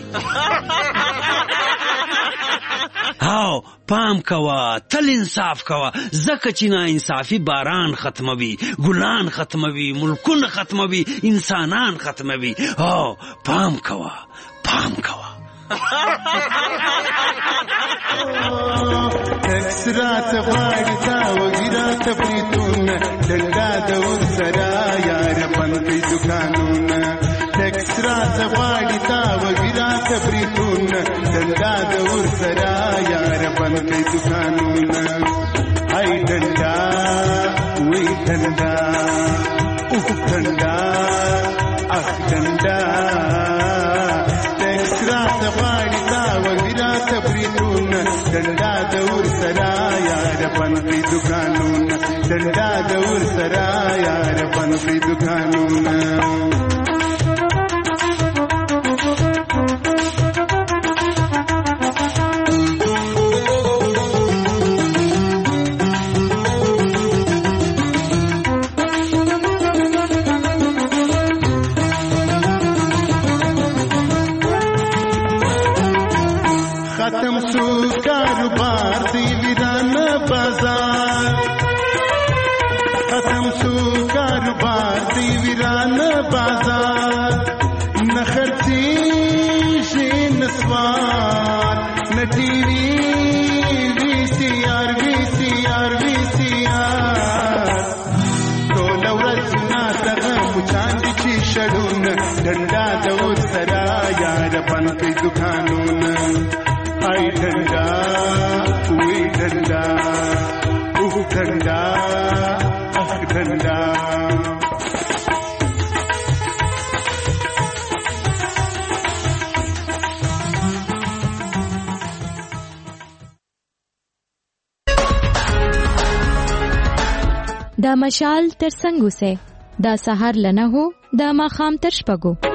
Speaker 2: هاو پام کوه، تل انصاف کوه، ځکه چې ناانصافي باران ختموي، ګلان ختموي، ملکونه ختموي، انسانان ختموي. هاو پام کوه، پام کوه.
Speaker 17: ټکس راته غواړي تا وږي راته بریتونه، ډنډا د ورسره یاره بند کړي دوکانونه. ټکس راته غواړي تا وږي راته بریتونه، ډنډا د ورسره یاره بند کړي دوکانونه. ای ډنډا وی ډنډا اوه ډنډا اخ ډنډا. ټکس راته غواړي تا وږي راته بریتونه، ډنډا د ورسره یاره بند کړي دوکانونه، ډنډا د ورسره یاره بند کړي دوکانونه. ختم شو کاروبار دی ویرانه بازار، ختم شو کاروبار دی ویرانه بازار. نه خرڅېږي نه سوار نه ټي وي وي سي آر وي سي آر وي سي آر. ټوله ورځ ناڅغه مچان دي چې شړونه، ډنډا د ورسره یاره بند کړي دوکانونه. ای ډنډا وی ډنډا اوه ډنډا اخ ډنډا.
Speaker 6: دا مشال تر څنګه سه دا سحر لنه هو دا ماخام تر شپږو.